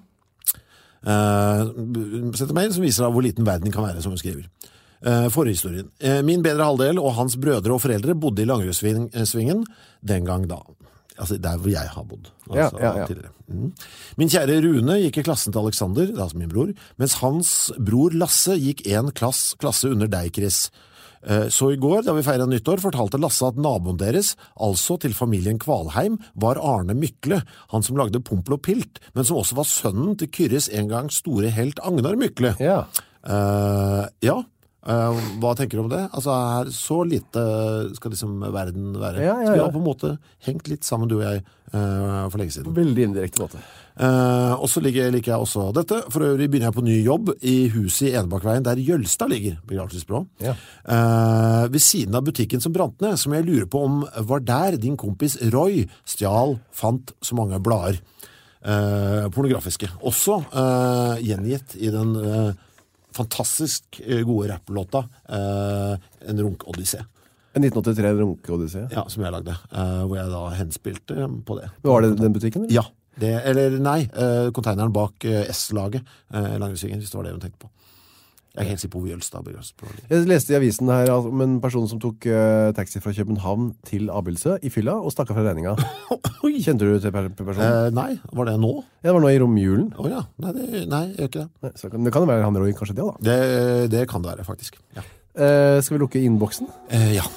Uh, setter mail som viser av hvor liten verden kan være, som hun skriver. Uh, forhistorien. Uh, min bedre halvdel og hans brødre og foreldre bodde i Langrøsvingen den gang da. Altså, der hvor jeg har bodd. Altså, Ja, ja, ja. tidligere. Mm. Min kjære Rune gikk i klassen til Alexander, det er altså min bror, mens hans bror Lasse gikk en klass, klasse under deg, Chris. Eh, Så i går, da vi feiret nyttår, fortalte Lasse at naboen deres, altså til familien Kvalheim, var Arne Mykle, han som lagde Pompel og Pilt, men som også var sønnen til Kyrres en gang store helt Agnar Mykle. Ja. Eh, ja, eh, hva tenker du om det? Altså, her, så lite skal liksom verden være. Ja, ja, Så vi ja. har på en måte hengt litt sammen, du og jeg, eh, for lenge siden. Veldig indirekte måte. Eh, og så liker, liker jeg også dette. For øvrig begynner jeg på ny jobb i huset i Enebakkveien, der Jølstad ligger, begravelsesbyrå. Ja. Eh, ved siden av butikken som brant ned, som jeg lurer på om var der din kompis Roy stjal, fant så mange blader. Eh, pornografiske. Også eh, gjengitt i den eh, fantastisk eh, gode rapplåta eh, En runk-odyssé. En nitten åttitre runke-odyssé. Ja, som jeg lagde, eh, hvor jeg da henspilte på det. Var det den butikken? Eller? Ja, det, eller nei, eh, konteineren bak eh, S-laget, eh, Langesvingen, hvis det var det hun tenkte på. Jeg er helt sikker på hvor Jølstad begravelsesbyrå ligger. Jeg leste i avisen her om en person som tok uh, taxi fra København til Abildsø i fylla og stakk av fra regninga. Kjente du til per personen? Eh, nei, var det nå? Ja, det var nå i romjulen. Åja, nei, det, nei, jeg gjør ikke det. Nei, så kan, det kan jo være han Roy, kanskje det da. Det, det kan det være, faktisk. Ja. Uh, skal vi lukke innboksen? Eh, ja.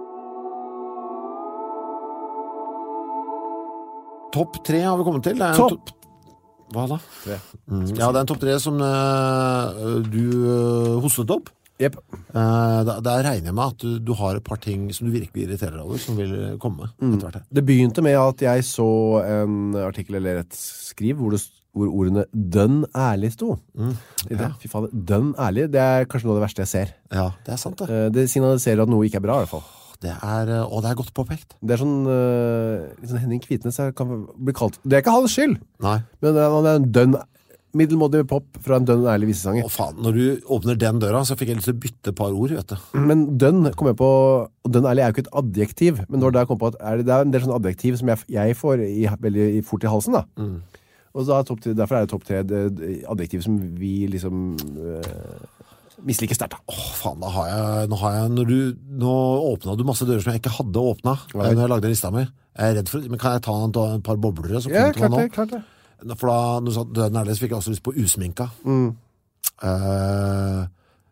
Topp tre har vi kommet til. Det er en Topp! topp- Hva da? Tre. Mm, ja, det er en topp tre som eh, du eh, hostet opp. Jep. Eh, da, der regner jeg med at du, du har et par ting som du virkelig irriterer deg over, som vil komme etter hvert her. Det begynte med at jeg så en artikkel eller et skriv hvor, det, hvor ordene «dønn ærlig» sto. Mm, ja. Fy faen, «dønn ærlig», det er kanskje noe av det verste jeg ser. Ja, det er sant det. Uh, det signaliserer at noe ikke er bra i hvert fall. Det er, og det er godt påpekt. Det er sånn, uh, litt sånn Henning Kvitnes jeg kan bli kalt. Det er ikke hans skyld, Nei. men det er, han er en dønn, middelmådig pop fra en dønn ærlig visesanger. Å faen, når du åpner den døra, så fikk jeg lyst til å bytte et par ord, vet du. Men dønn kom jeg på, og dønn ærlig er jo ikke et adjektiv, men når det kom på at er det, det er en del sånn adjektiv som jeg, jeg får i, veldig i, fort i halsen da. Mm. Og så er topp, derfor er det topp tre det, det, adjektiv som vi liksom uh, misliker sterkt da. Åh, faen, da har jeg, nå har jeg, når du, nå åpnet du masse dører som jeg ikke hadde åpnet, Nei. når jeg lagde lista mi. Jeg er redd for, men kan jeg ta en, et par boblere? Så Ja, kommer klart til meg det, klart det. nå? For da, når du sa døden ærlig, så fikk jeg også lyst på usminka. Mm. Eh,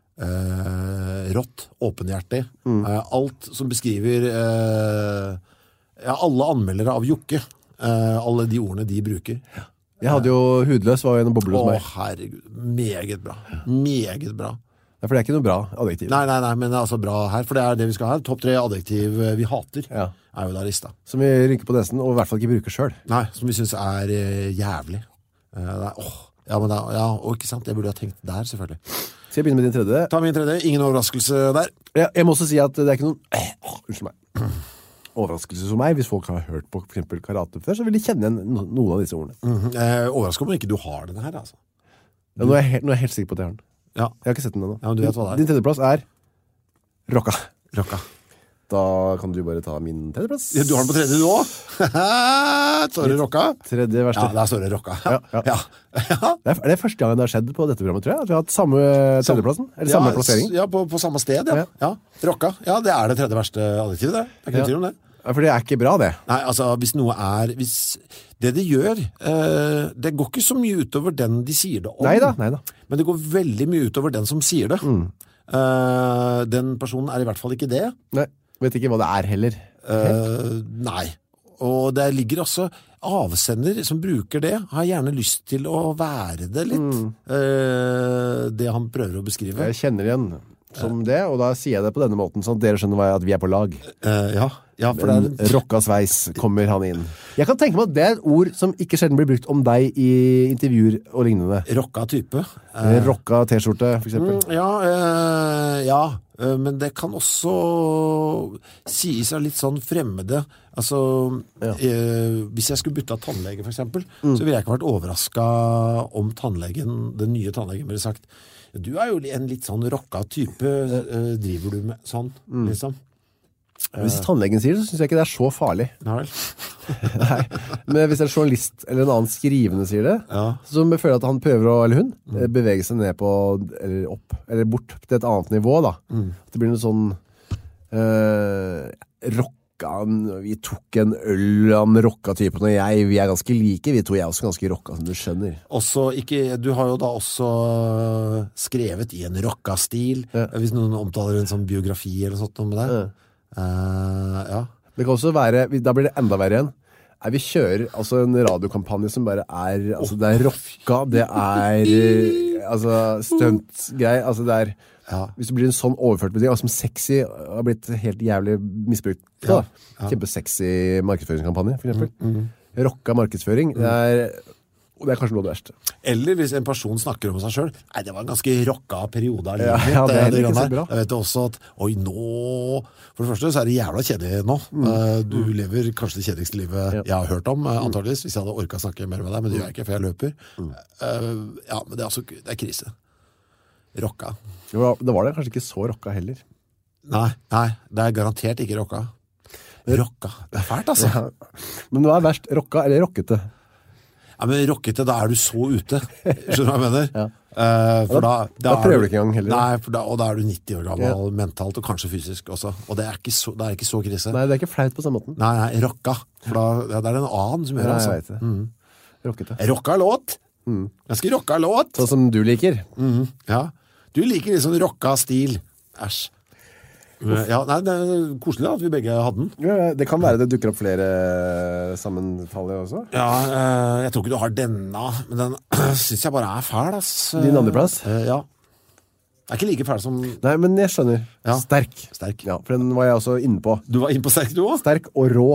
eh, rått, åpenhjertig. Mm. Eh, alt som beskriver eh, ja, alle anmeldere av Jokke. Eh, alle de ordene de bruker. Jeg hadde jo hudløs, var jo en boble hos Å, meg. herregud. Meget bra. Meget bra. Ja, for det er ikke noe bra adjektiv. Nei, nei, nei, men det er altså bra her, for det er det vi skal ha. Topp tre adjektiv vi hater, Ja. er jo da lista. Som vi rynker på nesen, og i hvert fall ikke bruker selv. Nei, som vi synes er eh, jævlig. Eh, det er, åh, ja, men det er, ja, og ikke sant, jeg burde ha tenkt der, selvfølgelig. Skal jeg begynne med din tredje? Ta min tredje, ingen overraskelse der. Ja, jeg må også si at det er ikke noen eh, åh, unnskyld meg overraskelse som meg. Hvis folk har hørt på for eksempel karate før, så vil de kjenne igjen no- noen av disse ordene. Mhm. eh, Overrasker om ikke du har denne her, altså. Ja, nå, er jeg helt, nå er jeg helt sikker på at jeg har den. Ja, Jeg har ikke sett den ennå. Ja, men du vet hva det er. Din tredjeplass er Rocka. rocka. Da kan du bare ta min tredjeplass. Ja, du har den på tredje du også? Står det rocka? Tredje verste. Ja, der står det rocka. Ja, ja. ja. ja. Det er, det er første gangen det har skjedd på dette programmet, tror jeg. At vi har hatt samme tredjeplassen. Eller samme ja, plassering. Ja, på, på samme sted, ja. Ja. ja. Rocka. Ja, det er det tredje verste adjektivet, det. Det er ikke noe Ja. tvil om det. Ja, for det er ikke bra, det. Nei, altså, hvis noe er hvis det de gjør, eh, det går ikke så mye utover den de sier det om. Neida, neida. Men det går veldig mye utover den som sier det. Mm. Eh, den personen er i hvert fall ikke det. Nei, vet ikke hva det er heller. Eh, nei. Og det ligger også avsender som bruker det, har gjerne lyst til å være det litt. Mm. Eh, det han prøver å beskrive. Jeg kjenner igjen som det, og da sier jeg det på denne måten, sånn at dere skjønner hva jeg- at vi er på lag. Eh, ja, ja, for det En er en rocka sveis kommer han inn. Jeg kan tenke meg at det er et ord som ikke sjelden blir brukt om deg i intervjuer og lignende. rocka type. Eller rocka t-skjorte, for eksempel. Mm, ja, eh, ja, eh, men det kan også sies av litt sånn fremmede. Altså, Ja. eh, hvis jeg skulle bytte tannlege for eksempel, Mm. så ville jeg ikke vært overrasket om tannlegen, den nye tannlegen ville sagt, du er jo en litt sånn rocka type, eh, driver du med sånn, Mm. liksom. Hvis tannlegen sier det, så synes jeg ikke det er så farlig. Ja vel. Nei, men hvis en journalist eller en annen skrivende sier det, Ja. så føler jeg at han prøver å, eller hun, eh, bevege seg ned på, eller opp, eller bort til et annet nivå da. At det blir noe sånn eh, rock, rocka, vi tok en øl om rocka-typen, og jeg, vi er ganske like, vi to er også ganske rocka, som du skjønner. Også, ikke, du har jo da også skrevet i en rocka-stil, ja. Hvis noen omtaler en sånn biografi eller sånt noe med det. Ja. Uh, ja. Det kan også være, da blir det enda verre igjen. Nei, vi kjører altså en radiokampanje som bare er, altså det er rocka, det er altså stunt-greier, altså det er ja. Hvis det blir en sånn overført betydning, altså som sexy har blitt helt jævlig misbrukt. Ja. Ja. Kjempesexy markedsføringskampanje, for eksempel. Mm, mm. Rocka markedsføring, mm. det er, og det er kanskje noe av det verste. Eller hvis en person snakker om seg selv, nei, det var en ganske rocka periode av livet. Ja, ja, det er det, ikke så bra. Jeg vet også at, oi, nå, for det første så er det jævla kjedelig nå. Mm. Du lever kanskje det kjedeligste livet ja. Jeg har hørt om, antageligvis, hvis jeg hadde orket å snakke mer med deg, men det gjør jeg ikke, for jeg løper. Mm. Uh, ja, men det er altså, det er krise. Rocka. Jo, det var det kanskje ikke så rocka heller. Nei, nei, det er garantert ikke rocka. Rocka, det er fælt altså. Ja. Men nå er verst rocka eller rockete? Ja, men rockete, da er du så ute. Skjønner du hva jeg mener? Ja. Uh, for da, da, da prøver du ikke engang heller. Nei, for da, og da er du nitti år gammel, ja. Mentalt og kanskje fysisk også. Og det er ikke så, det er ikke så krise. Nei, det er ikke flaut på samme måten. Nei, nei, rocka. For da, ja, det er en annen som gjør det. Nei, jeg vet det. Mm. Rockete. Rocka låt. Mm. Jeg skal rocka låt. Sånn som du liker. Mm. Ja. Du liker liksom rocka stil. Æsj. Ja, nei, det er koselig da, at vi begge hadde den. Ja, det kan være det dukker opp flere sammenfaller også. Ja, jeg tror ikke du har denne, men den synes jeg bare er fæl, ass. Din andre plass? Ja. Det er ikke like fæl som... Nei, men jeg skjønner. Ja. Sterk. Sterk. Ja, for den var jeg også inne på. Du var inne på sterk, du også? Sterk og rå.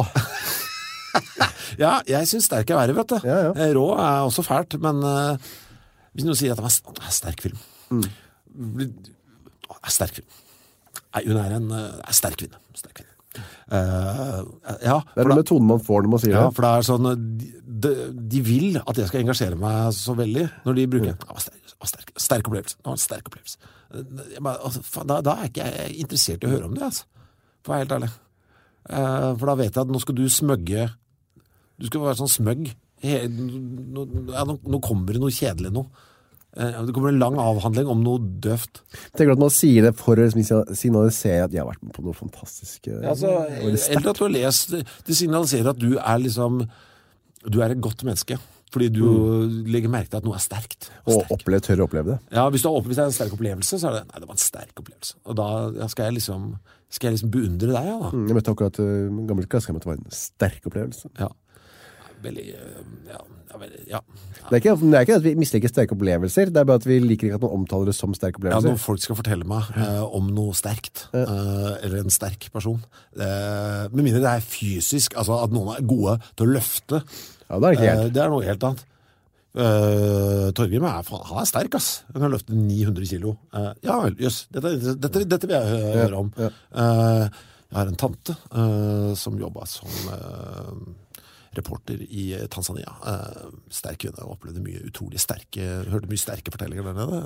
Ja, jeg synes sterk er verre, vet du. Ja, ja. Rå er også fælt, men uh, hvis noen sier at det er sterk film. Mm. Sterk film. Nei, hun er en er sterk kvinne. Sterk kvinne. Uh, ja, det er den metoden man får når man sier ja, det. Ja, for det er sånn de, de vil at jeg skal engasjere meg så veldig når de bruker mm. ja, sterk, sterk, sterk opplevelse. Det var en sterk opplevelse. Bare, altså, da, da er ikke jeg interessert i å høre om det, altså. For å være helt ærlig. Uh, for da vet jeg at nå skal du smøgge. Du skal være sånn smøgg. Nå, ja, nå, nå kommer det noe kjedelig nå. Det kommer en lang avhandling om noe døft. Tenker du at man sier det for å signalisere at jeg har vært med på noe fantastisk? Ja, altså, eller at du har lest, det signaliserer at du er liksom, du er et godt menneske. Fordi du mm. legger merke til at noe er sterkt. Og, og oppleve, tørre å oppleve det. Ja, hvis du har opplevd en sterk opplevelse, så er det, nei, det var en sterk opplevelse. Og da skal jeg liksom, skal jeg liksom beundre deg, ja da. Mm, jeg møtte akkurat uh, gammel klasse, det var en sterk opplevelse. Ja. Veldig, ja, ja, veldig, ja. Det er, ikke, det er ikke at vi misliker sterke opplevelser, det er bare at vi liker ikke at noen omtaler det som sterke opplevelser. Ja, når folk skal fortelle meg uh, om noe sterkt, ja. uh, eller en sterk person, uh, med mindre det er fysisk, altså at noen er gode til å løfte, ja, det er ikke helt. Uh, det er noe helt annet. Uh, Torgrim er, han er sterk, ass. Han kan løfte ni hundre kilo. Uh, ja, jøss, dette, dette, dette vil jeg høre ja, om. Ja. Uh, jeg har en tante uh, som jobbet som... Uh, reporter i Tanzania. Uh, sterk kvinne, og opplevde mye utrolig sterke, hørte mye sterke fortellinger der nede.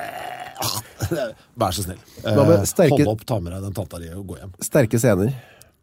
Uh, vær så snill. Uh, sterke, hold opp, ta med deg den tanta di og gå hjem. Sterke scener?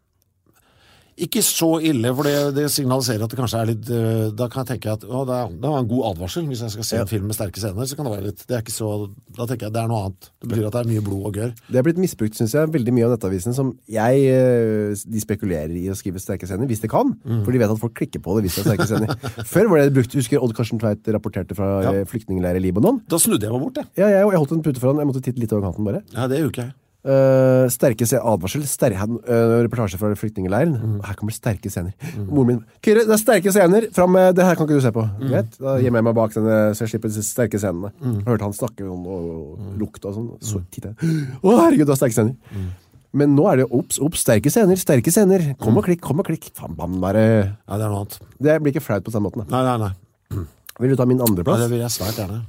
Ikke så ille, for det, det signaliserer at det kanskje er litt, uh, da kan jeg tenke at å, det, er, det var en god advarsel. Hvis jeg skal se en film med sterke scener, så kan det være litt, det er ikke så, da tenker jeg det er noe annet. Det betyr at det er mye blod og gør. Det er blitt misbrukt, synes jeg, veldig mye av nettavisen som jeg, de spekulerer i å skrive sterke scener, hvis det kan, mm. for de vet at folk klikker på det hvis det er sterke scener. Før var det brukt, husker Odd Karsten Tveit rapporterte fra ja. flyktningleir i Libanon. Da snudde jeg meg bort, det. Ja, jeg, jeg holdt en pute foran, jeg måtte titte litt over kanten bare. Ja, det gjør ikke jeg. Uh, sterke advarsel ster uh, reportasje fra flyktningleiren mm. Her kommer det sterke scener mm. Moren min, Kyrre, det er sterke scener fram med, det her kan ikke du se på mm. Vet? Da gjemmer jeg meg bak denne så jeg slipper de sterke scenene mm. Hørte han snakke om og, og mm. lukte og sånn Så tittet jeg, å herregud, det er sterke scener mm. Men nå er det, ops, ops, sterke scener Sterke scener, kom og klikk, kom og klikk Fan, bam, bare ja, det er noe annet Det blir ikke flaut på samme måten Nei, nei, nei Vil du ta min andre plass? Ja, det vil jeg svært gjerne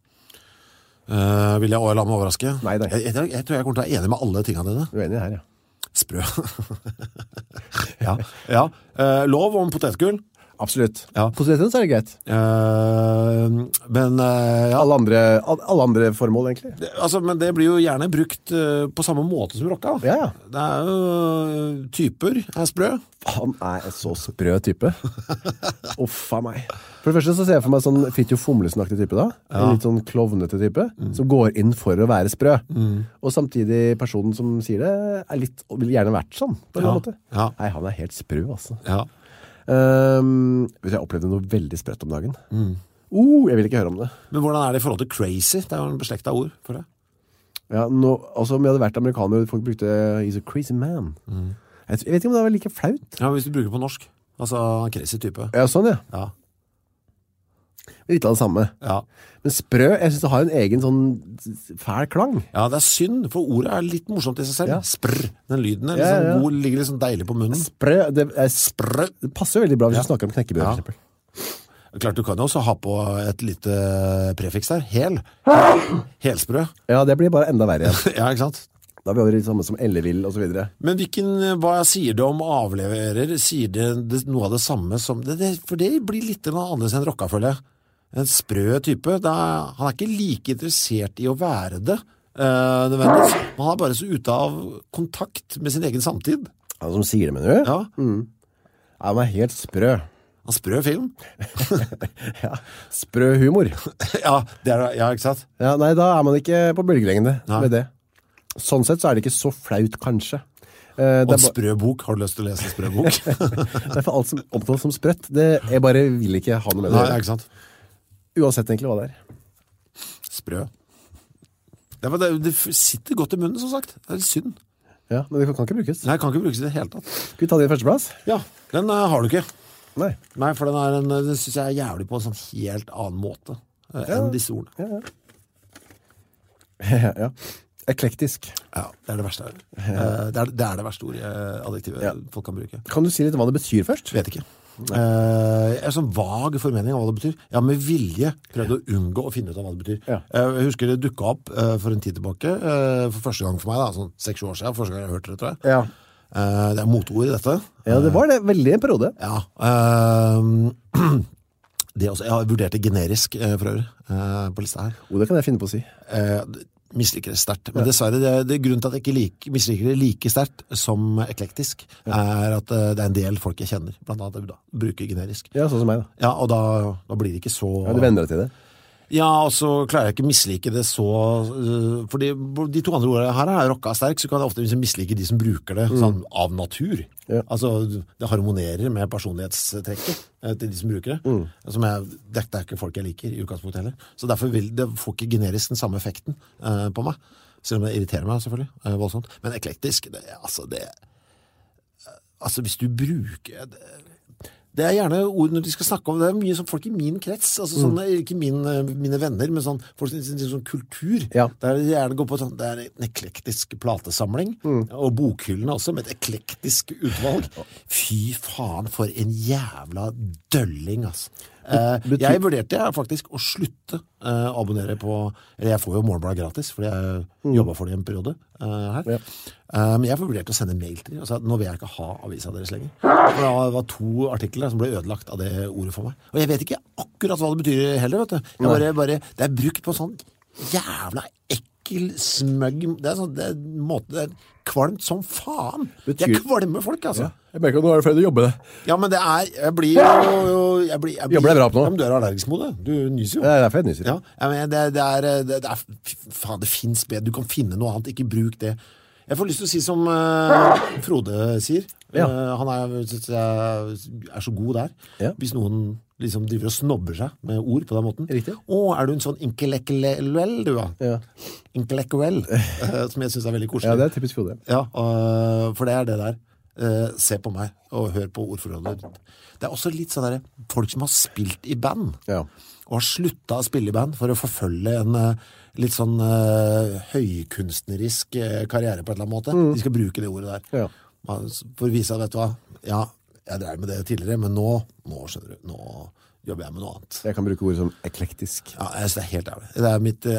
Uh, vil jeg la meg overraske? Nei, nei. Jeg, jeg, jeg tror jeg kommer til å være enig med alle tingene dine. Du er enig her, ja. Sprø. ja. ja. Uh, lov om potetgull. absolutt. Ja. På studenten så er det greit. Uh, men uh, ja. Alle andre, alle andre formål, egentlig. Det, altså, men det blir jo gjerne brukt uh, på samme måte som rocka. Ja, ja. Det er jo uh, typer er sprø. Han er en så sprø type. Uffa meg. For det første så ser jeg for meg sånn Fridtjof Fomlesen-aktig type da. Ja. En litt sånn klovnete type, mm. som går inn for å være sprø. Mm. Og samtidig personen som sier det, er litt, vil gjerne vært sånn, på en ja. måte. Ja. Nei, han er helt sprø, altså. Ja. Um, jeg opplevde noe veldig sprøtt om dagen. Mm. Uh, jeg vil ikke høre om det. Men hvordan er det i forhold til crazy? Det er jo en beslektet ord for det. Ja, nå, altså om jeg hadde vært amerikaner, folk brukte he's a crazy man. Mm. Jeg, jeg vet ikke om det var like flaut. Ja, hvis du bruker på norsk. Altså crazy type. Ja, sånn ja. Ja. Litt av det samme. Ja. Men sprø, jeg synes det har en egen sånn fæl klang. Ja, det er synd, for ordet er litt morsomt i seg selv. Ja. Sprr. Den lyden er liksom ja, ja. god, ligger liksom deilig på munnen. Sprø, det, er sprø. Det passer jo veldig bra hvis ja. du snakker om knekkebrød, ja. for eksempel. Klart, du kan jo også ha på et lite prefiks der. Hel. Helsprø. Ja, det blir bare enda verre igjen. Ja, ikke sant? Da blir det det samme som ellevill og så videre. Men hvilken, hva sier det om avleverer? Sier det, det noe av det samme som det, det, for det blir litt noe annerledes enn rocka, føler jeg. En sprø type, da, han er ikke like interessert i å være det, uh, nødvendigvis. Han er bare så ute av kontakt med sin egen samtid. Han som sier det, mener du? Ja. Mm. Ja, han er helt sprø. Han sprø film. Ja, sprø humor. Ja, det er, ja, ikke sant? Ja, nei, da er man ikke på bølgelengde med det. Sånn sett så er det ikke så flaut, kanskje. Uh, og en sprø bok. Har du lyst til å lese en sprø bok? Det er for alt som omtales som sprøtt. Det, jeg bare vil ikke ha noe med det. Nei, ikke sant? Uansett egentlig hva det er. Sprø. Det, det, det sitter godt i munnen, som sagt. Det er litt synd. Ja, men det kan, kan ikke brukes. Nei, det kan ikke brukes i det hele tatt. Skal vi ta det i første plass? Ja, den uh, har du ikke. Nei. Nei, for den, er en, den synes jeg er jævlig på en sånn helt annen måte uh, ja. enn disse ordene. Ja, ja. ja. Eklektisk. Ja, det er det verste. Uh, det, er, det er det verste ordet, adjektivet ja. folk kan bruke. Kan du si litt hva det betyr først? Vet ikke. Uh, jeg er sånn vag formening av hva det betyr. Jeg har med vilje prøvd å unngå å finne ut av hva det betyr. Ja. Uh, jeg husker det dukket opp uh, for en tid tilbake, uh, for første gang for meg, da, sånn seks år siden, første gang jeg hørte det, tror jeg. Ja. Uh, det er motord i dette. Ja, det var det. Veldig en periode. Ja. Uh, det også, jeg har vurdert det generisk uh, for øvrig uh, på lista her. Og det kan jeg finne på å si. Uh, misliker det sterkt. Men dessverre, det, det grunnen til at jeg ikke like, misliker det like sterkt som eklektisk, ja. er at uh, det er en del folk jeg kjenner, blant annet da, bruker generisk. Ja, sånn som meg da. Ja, og da, da blir det ikke så... Ja, du venner deg til det? Ja, og så klarer jeg ikke mislike det så... Uh, fordi de to andre ordene her er rocka sterk, så kan jeg ofte mislike de som bruker det mm. sånn av natur. Ja. Altså, det harmonerer med personlighetstrekket uh, til de som bruker det. Mm. Som jeg, det er ikke folk jeg liker i utgangspunktet heller. Så derfor vil det få ikke generisk den samme effekten uh, på meg. Selv om det irriterer meg selvfølgelig, uh, voldsomt. Men eklektisk, det, altså det... Uh, altså hvis du bruker... Det, Det er gjerne ord når de skal snakke om det. Det er mye sånn folk i min krets, altså sånn, mm. ikke min, mine venner, men sånn, folk i sånn, sånn kultur. Ja. Der de gjerne går på sånn, det er en eklektisk platesamling, mm. og bokhyllene også, med et eklektisk utvalg. Fy faen, for en jævla dølling, altså. Eh, jeg vurderte jeg faktisk å slutte eh, å abonnere på, eller jeg får jo Morgenbladet gratis, fordi jeg mm. jobbet for det i en periode eh, her. Ja. Eh, men jeg vurderte å sende mail til dem, og sa at nå vil jeg ikke ha avisa deres lenger. For det var to artikler som ble ødelagt av det ordet for meg. Og jeg vet ikke akkurat hva det betyr heller, vet du. Jeg bare, bare, det er brukt på sånn jævla ekkel, smøgg, det er sånn, det er en måte, det er kvalmt som faen. Betyr... Jeg kvalmer folk, altså. Ja. Jeg merker at nå er det fordi du jobber det. Ja, men det er, jeg blir jo, jeg blir, jeg blir, jobber det bra på nå? Ja, men du er allergisk mot det. Du nyser jo. Ja, det er derfor jeg nyser. Ja, men det, det er, det, det er, faen, det finnes bedre. Du kan finne noe annet, ikke bruk det. Jeg får lyst til å si som uh, Frode sier. Ja. Uh, han er, synes jeg, er så god der. Ja. Hvis noen liksom driver og snobber seg med ord på den måten. Riktig. Å, er du en sånn intellektuell, du da? Ja. Intellektuell, uh, som jeg synes er veldig koselig. Ja, det er typisk Frode. Ja, uh, for det er det der. Uh, se på meg og hør på ordforrådet. Det er også litt sånn der folk som har spilt i band ja. og har sluttet å spille i band for å forfølge en uh, litt sånn uh, høykunstnerisk uh, karriere på en eller annen måte. Mm. De skal bruke det ordet der. Ja. For å vise at, vet du hva, ja, jeg drev med det tidligere, men nå, nå skjønner du, nå jobber jeg med noe annet. Jeg kan bruke ordet som eklektisk. Ja, jeg synes det er helt ærlig. Det er mitt uh,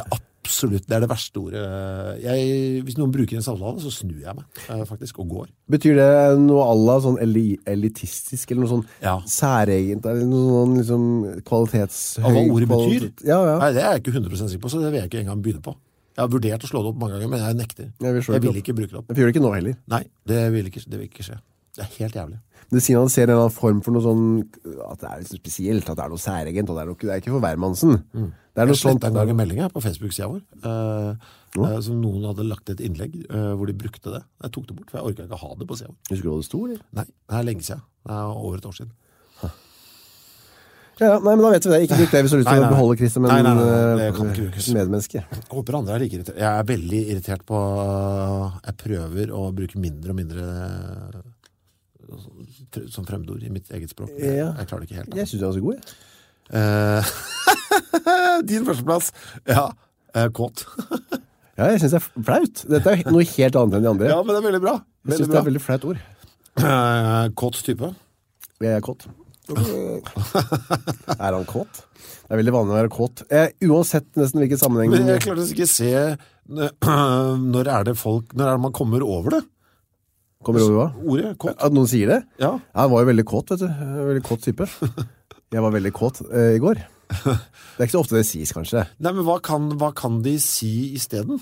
absolutt, det er det verste ordet. Jeg, hvis noen bruker en samtale, så snur jeg meg eh, faktisk, og går. Betyr det noe alla sånn eli elitistisk, eller noe sånn Ja. særegent, eller noe sånn liksom kvalitetshøy Hva ordet betyr? kvalitet- Ja, ja. Nei, det er jeg ikke hundre prosent sikker på, så det vil jeg ikke engang begynne på. Jeg har vurdert å slå det opp mange ganger, men jeg nekter. Jeg vil slå Jeg det vil opp. ikke bruke det opp. Jeg gjør det ikke nå heller. Nei, det vil ikke, det vil ikke skje. Det er helt jævlig. Det signaliserer en eller annen form for noe sånn, at det er litt spesielt, at det er noe særegent, og det er, noe, det er ikke for hvermannsen. Mm. Det er noe Jeg slettet sånt. en gang en melding her på Facebook-sida vår, eh, eh, som noen hadde lagt et innlegg eh, hvor de brukte det. Jeg tok det bort, for jeg orket ikke ha det på sida vår. Husker du hva det sto, eller? Nei, det er lenge siden. Det er over et år siden. Ja, nei, men da vet vi det. Ikke bruk det hvis du har lyst Nei, til nei, å nei. beholde Chris som en Nei, nei, nei, nei, det kan eh, ikke brukes. medmenneske. Jeg håper andre er like irritert. Jeg er veldig irritert på Jeg prøver å bruke mindre og mindre eh, som fremmedord i mitt eget språk. Jeg, Ja. jeg klarer det ikke helt. Jeg synes du er så god, jeg. Eh, Din førsteplass. Ja, eh, kåt. Ja, jeg synes det er flaut. Dette er noe helt annet enn de andre. Ja, men det er veldig bra. jeg Veldig synes det bra. er veldig flaut ord. Eh, Kåt type. Jeg er kåt. Er han kåt? Det er veldig vanlig å være kåt. Eh, uansett nesten hvilken sammenheng. Men jeg klarer ikke se når er det folk Når er det man kommer over det? Kommer du over hva? Ordet kåt. At noen sier det? Ja. Ja, han var jo veldig kåt, vet du. Veldig kåt type. Jeg var veldig kåt eh, i går. Det er ikke så ofte det sies, kanskje. Nei, men hva kan, hva kan de si i stedet?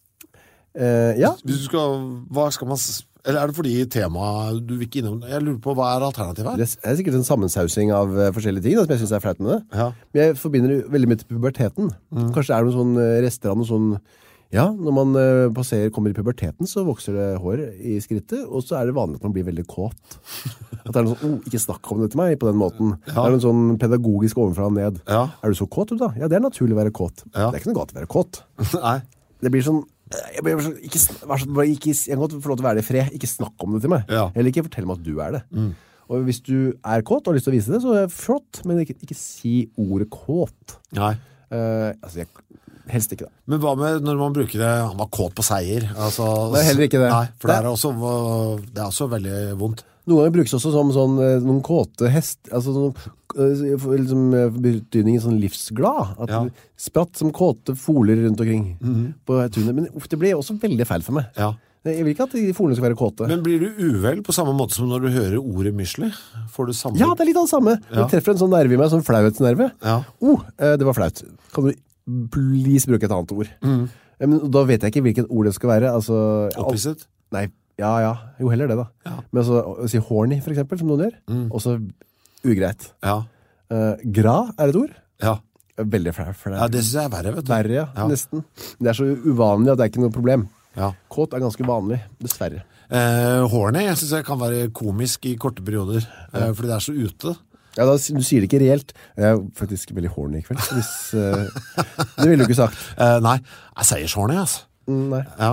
Eh, ja, Hvis du skal, hva skal man s- Eller er det fordi temaet du vil ikke innom Jeg lurer på, hva er alternativet det her? er sikkert en sammensausing av eh, forskjellige ting, da, som jeg synes er flaut med det. Ja. Men jeg forbinder det veldig med puberteten. Kanskje det er noen sånn eh, rester av noe sånn. Ja, når man eh, passerer, kommer i puberteten, så vokser det hår i skrittet, og så er det vanlig at man blir veldig kåt. At det er noe sånn, oh, ikke snakk om det til meg på den måten. Det er noen sånn pedagogisk ovenfra og ned. Ja. Er du så kåt, du da? Ja, det er naturlig å være kåt. Ja. Det er ikke noe galt å være kåt. Nei. Det blir sånn, jeg, blir sånn ikke, sn- vær så, bare ikke, jeg kan godt få lov til å være det i fred. Ikke snakk om det til meg. Ja. Eller ikke fortell meg at du er det. Og hvis du er kåt og har lyst til å vise det, så er det flott, men ikke, ikke si ordet kåt. Nei. Eh, altså, jeg, helst ikke da. Men hva med når man bruker det Han var kåt på seier altså, Det er heller ikke det. Nei, for det Det- er også, det er også veldig vondt. Noen ganger brukes også som sånn, eh, noen kåte hest, altså sånn, eh, for liksom, eh, betydningen sånn livsglad. At Ja. du spratt som kåte foler rundt omkring på tunet. Men uff, det ble også veldig feil for meg. Ja. Jeg vil ikke at de folene skal være kåte. Men blir du uvel på samme måte som når du hører ordet mysli? Får du samme Ja, det er litt av det samme. Ja. Det treffer en sånn nerve i meg, sånn flauhetsnerve. Ja. Oh, eh, det var flaut. Kan du please bruke et annet ord? Mm. Eh, Men da vet jeg ikke hvilket ord det skal være. Altså, Opphisset? Nei, ja, ja. Jo, heller det da. Ja. Men altså, å si horny, for eksempel, som noen gjør. Også ugreit. Ja. Eh, gra er et ord. Ja. Veldig flau. flau. Ja, det synes jeg er verre, vet du. Verre, ja, Ja. nesten. Det er så uvanlig at det er ikke noe problem. Ja. Kåt er ganske vanlig, dessverre. Eh, horny, jeg synes jeg kan være komisk i korte perioder, eh, fordi det er så ute. Ja, da, du sier det ikke reelt. Jeg er faktisk veldig horny i kveld. så Hvis, eh, det ville du ikke sagt. Eh, nei, jeg sier horny, altså. Mm, nei, Ja.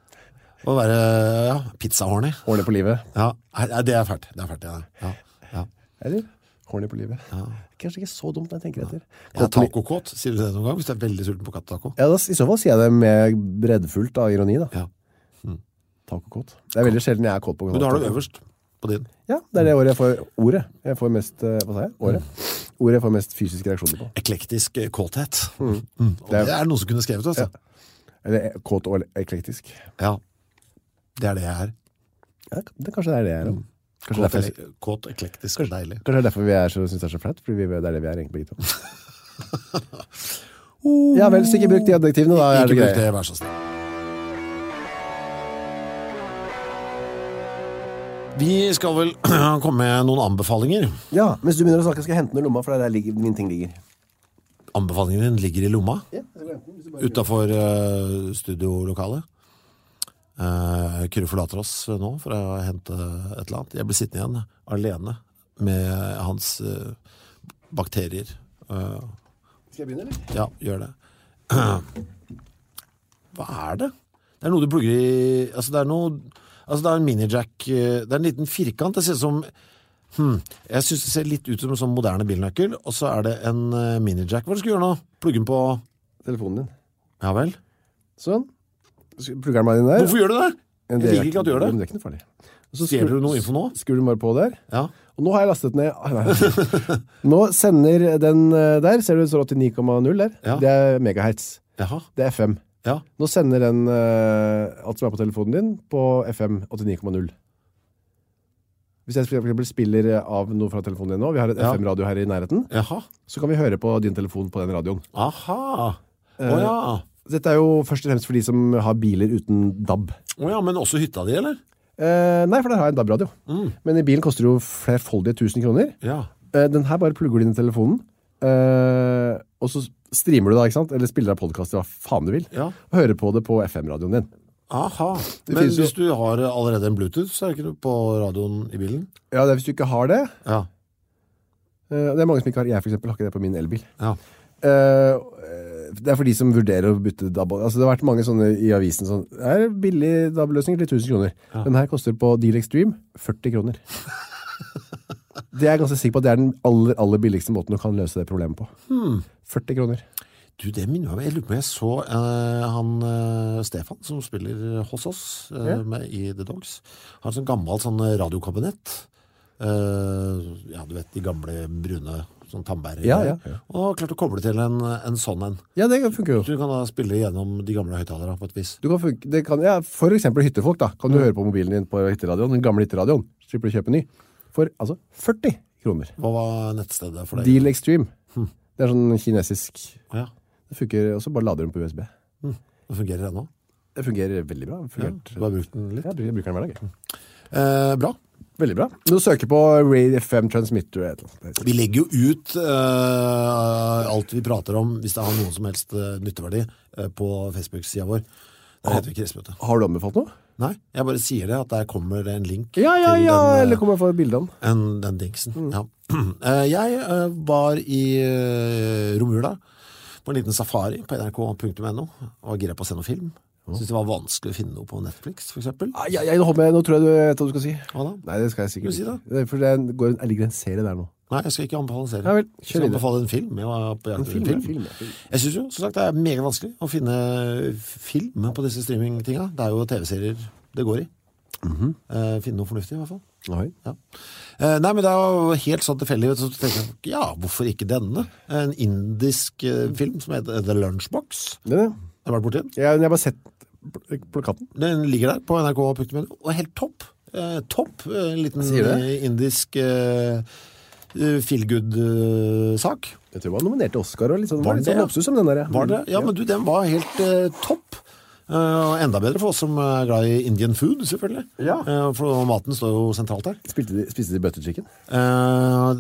Å være, ja, pizza-horny. horny på livet. Ja, nei, det er fælt. Det er fælt, ja. Ja. Ja. Eller? Horny på livet. Kanskje ikke så dumt når jeg tenker etter. Ja, Kåt på li- tacokåt, sier du det noen gang, hvis du er veldig sulten på kattetaco? Ja, da, i så fall sier jeg det med breddfullt av ironi, da. Ja. Tacokåt. Det er veldig sjelden jeg er kåt på Men du har det taco. øverst på din. Ja, det er det året jeg får ordet. Jeg får mest, eh, hva sa jeg? Året. Ordet jeg får mest fysiske reaksjoner på. Eklektisk eh, kåthet. Mm. Og det er noe som kunne skrevet, altså. Eller eh, kåt og eklektisk. Ja. Det er det jeg er. Ja, det, kanskje det er det jeg er. da. Kanskje, Kåt, derfor, jeg- ele- kåt eklektisk og deilig. kanskje det er derfor vi er så, synes det er så flaut, fordi vi, det er det vi er egentlig begge to. Ja vel, så ikke bruk de adjektivene, da er Ikke det bruk greit. det, vær så snill. Vi skal vel komme med noen anbefalinger. Ja, mens du begynner å snakke, skal jeg hente den i lomma, for det er der ligger, min ting ligger. Anbefalingen din ligger i lomma, Ja, jeg skal hente den, hvis du bare- utenfor uh, studiolokalet. Uh, Kyrre forlater oss nå for å hente et eller annet. Jeg blir sittende igjen alene med hans uh, bakterier. Uh, Skal jeg begynne, eller? ja, gjør det. Hva er det? Det er noe du plugger i... Altså, det er noe... Altså, det er en mini-jack... eh, Det er en liten firkant. Det ser ut som... Hmm, jeg synes det ser litt ut som en sånn moderne bilnøkkel, og så er det en uh, mini-jack. Hva skal du gjøre nå? Plugge den på... Telefonen din. Ja vel? Sånn. Så plugger den meg inn der. Hvorfor gjør du det? Men Jeg det er liker ikke at du gjør det. Men det er ikke noe farlig. Og så Stjeler skrur- du noe info nå? Skrur du bare på der. Ja. Og nå har jeg lastet ned ah, nei. Nå sender den eh, der. Ser du det står åttini komma null der? Ja. Det er megahertz. Jaha. Det er F M. Ja. Nå sender den uh, alt som er på telefonen din på F M åttini komma null. Hvis jeg for eksempel spiller av noe fra telefonen din nå, vi har et Ja. F M-radio her i nærheten, Jaha. så kan vi høre på din telefon på den radioen. Aha. Åja. Dette er jo først og fremst for de som har biler uten D A B. Åja, men også hytta di, eller? Uh, nei, for der har jeg en D A B-radio. Mm. Men i bilen koster det jo flerfoldige tusen kroner. Ja. Uh, den her bare plugger du inn i telefonen, uh, og så streamer du da, ikke sant? Eller spiller av podcaster, hva faen du vil. Ja. Og hører på det på F M-radioen din. Aha. Det Men finnes jo- hvis du har allerede en Bluetooth, så er det ikke noe på radioen i bilen? Ja, det er hvis du ikke har det. Ja. Uh, det er mange som ikke har. Jeg for eksempel har ikke det på min elbil. Ja. Uh, det er for de som vurderer å bytte D A B. Altså, det har vært mange sånne i avisen sånn, det er billig D A B-løsninger til tusen kroner. Ja. Den her koster på Deal Extreme førti kroner. Det er jeg ganske sikker på at det er den aller, aller billigste måten du kan løse det problemet på. Hmm. førti kroner. Du, det minner meg. Jeg lurer på om jeg så eh, han eh, Stefan, som spiller hos oss eh, Ja. med i The Dogs. Har en sånn gammel sånn radiokabinett. Eh, ja, du vet, de gamle brune sånn tannbærer. Ja, ja, ja. Og har klart å koble til en, en sånn en. Ja, det funker jo. Du kan da spille gjennom de gamle høyttalere på et vis. Du kan funke, det kan, ja, for eksempel hyttefolk da, kan du høre på mobilen din på hytteradioen, den gamle hytteradioen, slipper du å kjøpe ny, for altså førti kroner. Hva var nettstedet for deg? Deal Extreme. Det er sånn kinesisk. Ja. Det funker, og så bare lader den på U S B. Det fungerer ennå. Det fungerer veldig bra. Det Ja, fungert. du har brukt den litt. Ja, jeg bruker den hver dag. Eh, bra. Veldig bra. Du søker på Radio F M Transmitter. Et eller annet. Vi legger jo ut eh, alt vi prater om, hvis det har noen som helst eh, nytteverdi, eh, på Facebook-siden vår. Der heter vi Krisemøte. Har du anbefalt noe? Nei, jeg bare sier det, at der kommer det en link Ja, ja, til ja, den, eh, eller kommer jeg få bildet av den? en, den dingsen. Ja. Eh, jeg eh, var i uh, romjula på en liten safari på N R K punktum N O og var gira på å se noen film. Synes det var vanskelig å finne noe på Netflix, for eksempel. Ah, ja, ja, nå, håper jeg, nå tror jeg du vet hva du skal si. Hva da? Nei, det skal jeg sikkert Skal du si ikke. Det er For det er- går en, jeg ligger en serie der nå. Nei, jeg skal ikke anbefale en serie. Ja vel, jeg kjør skal videre. anbefale en film. Jeg var på jakt En etter film, en en film. film, ja, film. Jeg synes jo, som sagt, det er meget vanskelig å finne film på disse streamingtinga. Det er jo T V-serier det går i. eh, finne noe fornuftig i hvert fall. Oi. Ja. Eh, nei, men det er jo helt sånn tilfeldig, så tenker jeg, ja, hvorfor ikke denne? En indisk eh, film som heter The Lunchbox. Den, ja. Har du vært borti den? Jeg, jeg har bare sett pl- plakaten. Den ligger der på N R K punktum N O, og er helt topp. Eh, topp, eh, en liten Sier det? eh, indisk eh, feel-good-sak. Jeg tror det var nominert til Oscar, og litt sånn, Var var litt det? sånn oppsus som den der. Var det? Ja, men du, den var helt eh, topp. Eh, og enda bedre for oss som er glad i Indian food, selvfølgelig. Ja. Eh, for maten står jo sentralt her. Spilte de, spiste de butter chicken? Eh,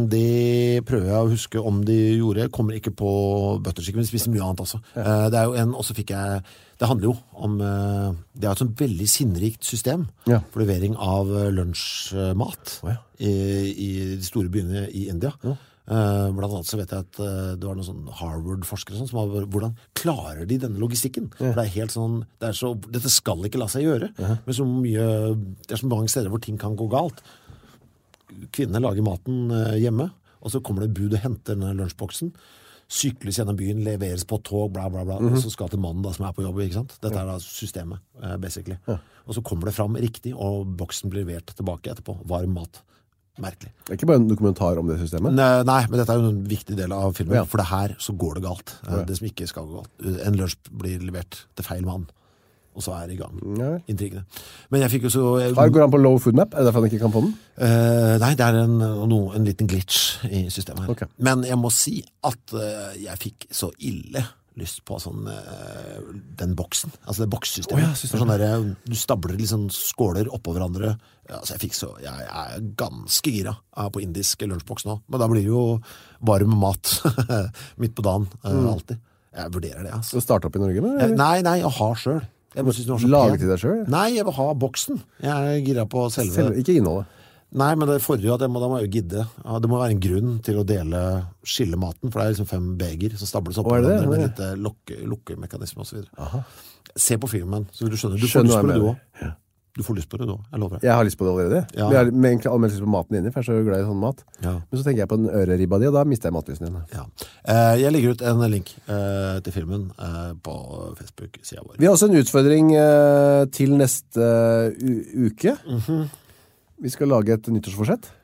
det prøver jeg å huske om de gjorde. Jeg kommer ikke på butter chicken, men de spiste mye annet også. Eh, det er jo en, og så fikk jeg, det handler jo om, eh, det er et sånn veldig sinnrikt system Ja. for levering av eh, lunsjmat Å, ja. i, i de store byene i India. Eh, blant annet så vet jeg at eh, det var noen sånn Harvard-forskere sånn, som var, hvordan klarer de denne logistikken? For det er helt sånn, det er så, dette skal ikke la seg gjøre, men så mye, det er så mange steder hvor ting kan gå galt. Kvinnene lager maten eh, hjemme, og så kommer det bud og henter denne lunsjboksen, sykles gjennom byen, leveres på tog, bla bla bla, og så skal til mannen da, som er på jobb, ikke sant? Dette er da systemet, eh, basically. Og så kommer det fram riktig, og boksen blir levert tilbake etterpå, varm mat. Merkelig. Det er ikke bare en dokumentar om det systemet? Nei, nei, men dette er jo en viktig del av filmen, Ja. for det her så går det galt. Eh, Ja. Det som ikke skal gå galt. En lunsj blir levert til feil mann, og så er det i gang. Ja. Intrigene. Men jeg fikk jo så... Her går han på low food map, er det derfor han ikke kan få den? Eh, nei, det er en, no, en liten glitch i systemet her. Ok. Men jeg må si at eh, jeg fikk så ille lyst på sånn, eh, den boksen, altså det bokssystemet. Å ja, systemet. Sånn der, du stabler liksom skåler oppå hverandre. Ja, altså jeg fikk så, jeg, jeg er ganske gira eh, på indisk lunsjboks nå, men da blir det jo varm mat midt på dagen, eh, Mm. alltid. Jeg vurderer det, altså. Skal du starte opp i Norge med? Jeg, nei, nei, jeg har selv. Jeg bare synes den var så Laget pen. til deg selv? Nei, jeg vil ha boksen. Jeg er gira på selve... Selv, ikke innholdet. Nei, men det fordrer jo at jeg må, da må jeg jo gidde. Ja, det må være en grunn til å dele skille maten, for det er liksom fem beger som stables opp Å, er det det? hverandre med Ja. litt eh, lukke, lukkemekanisme og så videre. Se på filmen, så vil du skjønne. Du får Skjønner lyst hva på det jeg du mener. også. Du får lyst på det du også, jeg lover deg. Jeg har lyst på det allerede. Ja. Jeg har men egentlig allmenn lyst på maten inni, for jeg er så glad i sånn mat. Ja. Men så tenker jeg på den øreribba di, og da mister jeg matlysten din. Ja. Eh, jeg legger ut en link eh, til filmen eh, på Facebook-siden vår. Vi har også en utfordring eh, til neste u uke. Mhm. Vi skal lage et nyttårsforsett.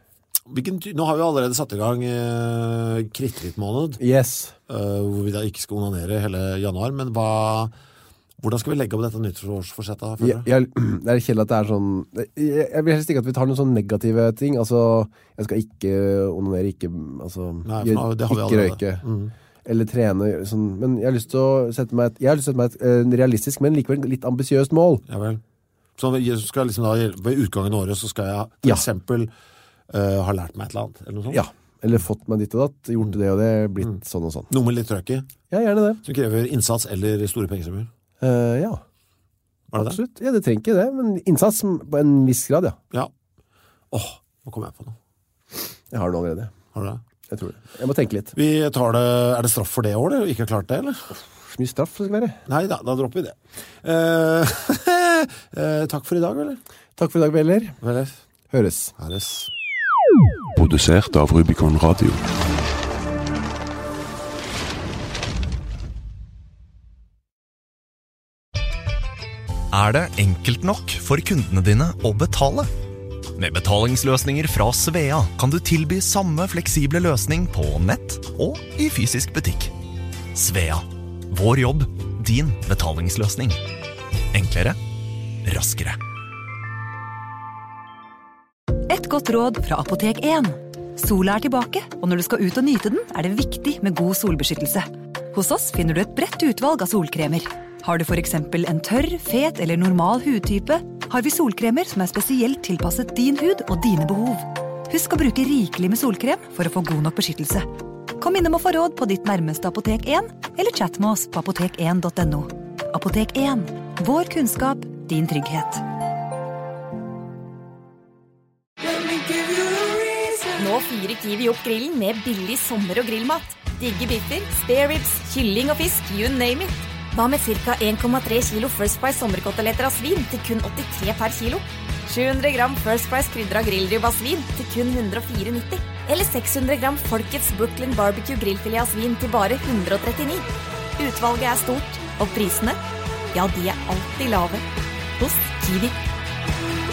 hvilken, ty- nå har vi allerede satt i gang uh, krittlitt-måned, Yes. uh, hvor vi da ikke skal onanere hele januar, men hva, hvordan skal vi legge opp dette nyttårsforsettet? Jeg, jeg, det er kjedelig at det er sånn jeg, jeg vil helst ikke at vi tar noen sånne negative ting. Altså, jeg skal ikke onanere, ikke, altså, Nei, for nå- det har vi ikke allerede. røyke. Mm. Eller trene. Sånn. Men jeg har lyst til å sette meg et, jeg har lyst til å sette meg et eh, realistisk, men likevel litt ambisiøst mål. Ja vel. Så jeg skal liksom da, ved utgangen av året så skal jeg for Ja. eksempel uh, ha lært meg et eller annet, eller noe sånt? Ja. Eller fått meg ditt og datt, gjort det og det, blitt sånn og sånn. Noe med litt trøkk i, Ja, gjerne det. som krever innsats eller store pengesummer. Eh, ja, Var det det? absolutt. Ja, det trenger ikke det, men innsats på en viss grad, ja. Ja. Åh, nå kom jeg på noe. Jeg har det allerede. Har du det? Jeg tror det. Jeg må tenke litt. Vi tar det, er det straff for det år, det? Ikke har klart det, eller? Hvor mye straff det skal være? Nei da, da dropper vi det. Eh, eh, takk for i dag, eller? Takk for i dag, Beller. Vel, Høres. Hæres. Produsert av Rubicon Radio. Er det enkelt nok for kundene dine å betale? Med betalingsløsninger fra Svea kan du tilby samme fleksible løsning på nett og i fysisk butikk. Svea. Vår jobb, din betalingsløsning. Enklere, raskere. Et godt råd fra Apotek én. Sola er tilbake, og når du skal ut og nyte den, er det viktig med god solbeskyttelse. Hos oss finner du et bredt utvalg av solkremer. Har du for eksempel en tørr, fet eller normal hudtype, har vi solkremer som er spesielt tilpasset din hud og dine behov. Husk å bruke rikelig med solkrem for å få god nok beskyttelse. Kom innom og få råd på ditt nærmeste Apotek én, eller chat med oss på apotek én punktum no. Apotek én. Vår kunnskap, din trygghet. Nå fyrer Kiwi opp grillen med billig sommer- og grillmat. Digge biffer, spare ribs, kylling og fisk, you name it. Hva med cirka en komma tre kilo First Price sommerkoteletter av svin til kun åttitre per kilo? sju hundre gram First Price krydra grillribb av svin til kun hundre og fire nitti. Eller seks hundre gram Folkets Brooklyn Barbecue grillfilet av svin til bare hundre og trettini. Utvalget er stort, og prisene, ja, de er alltid lave. Hos Kiwi.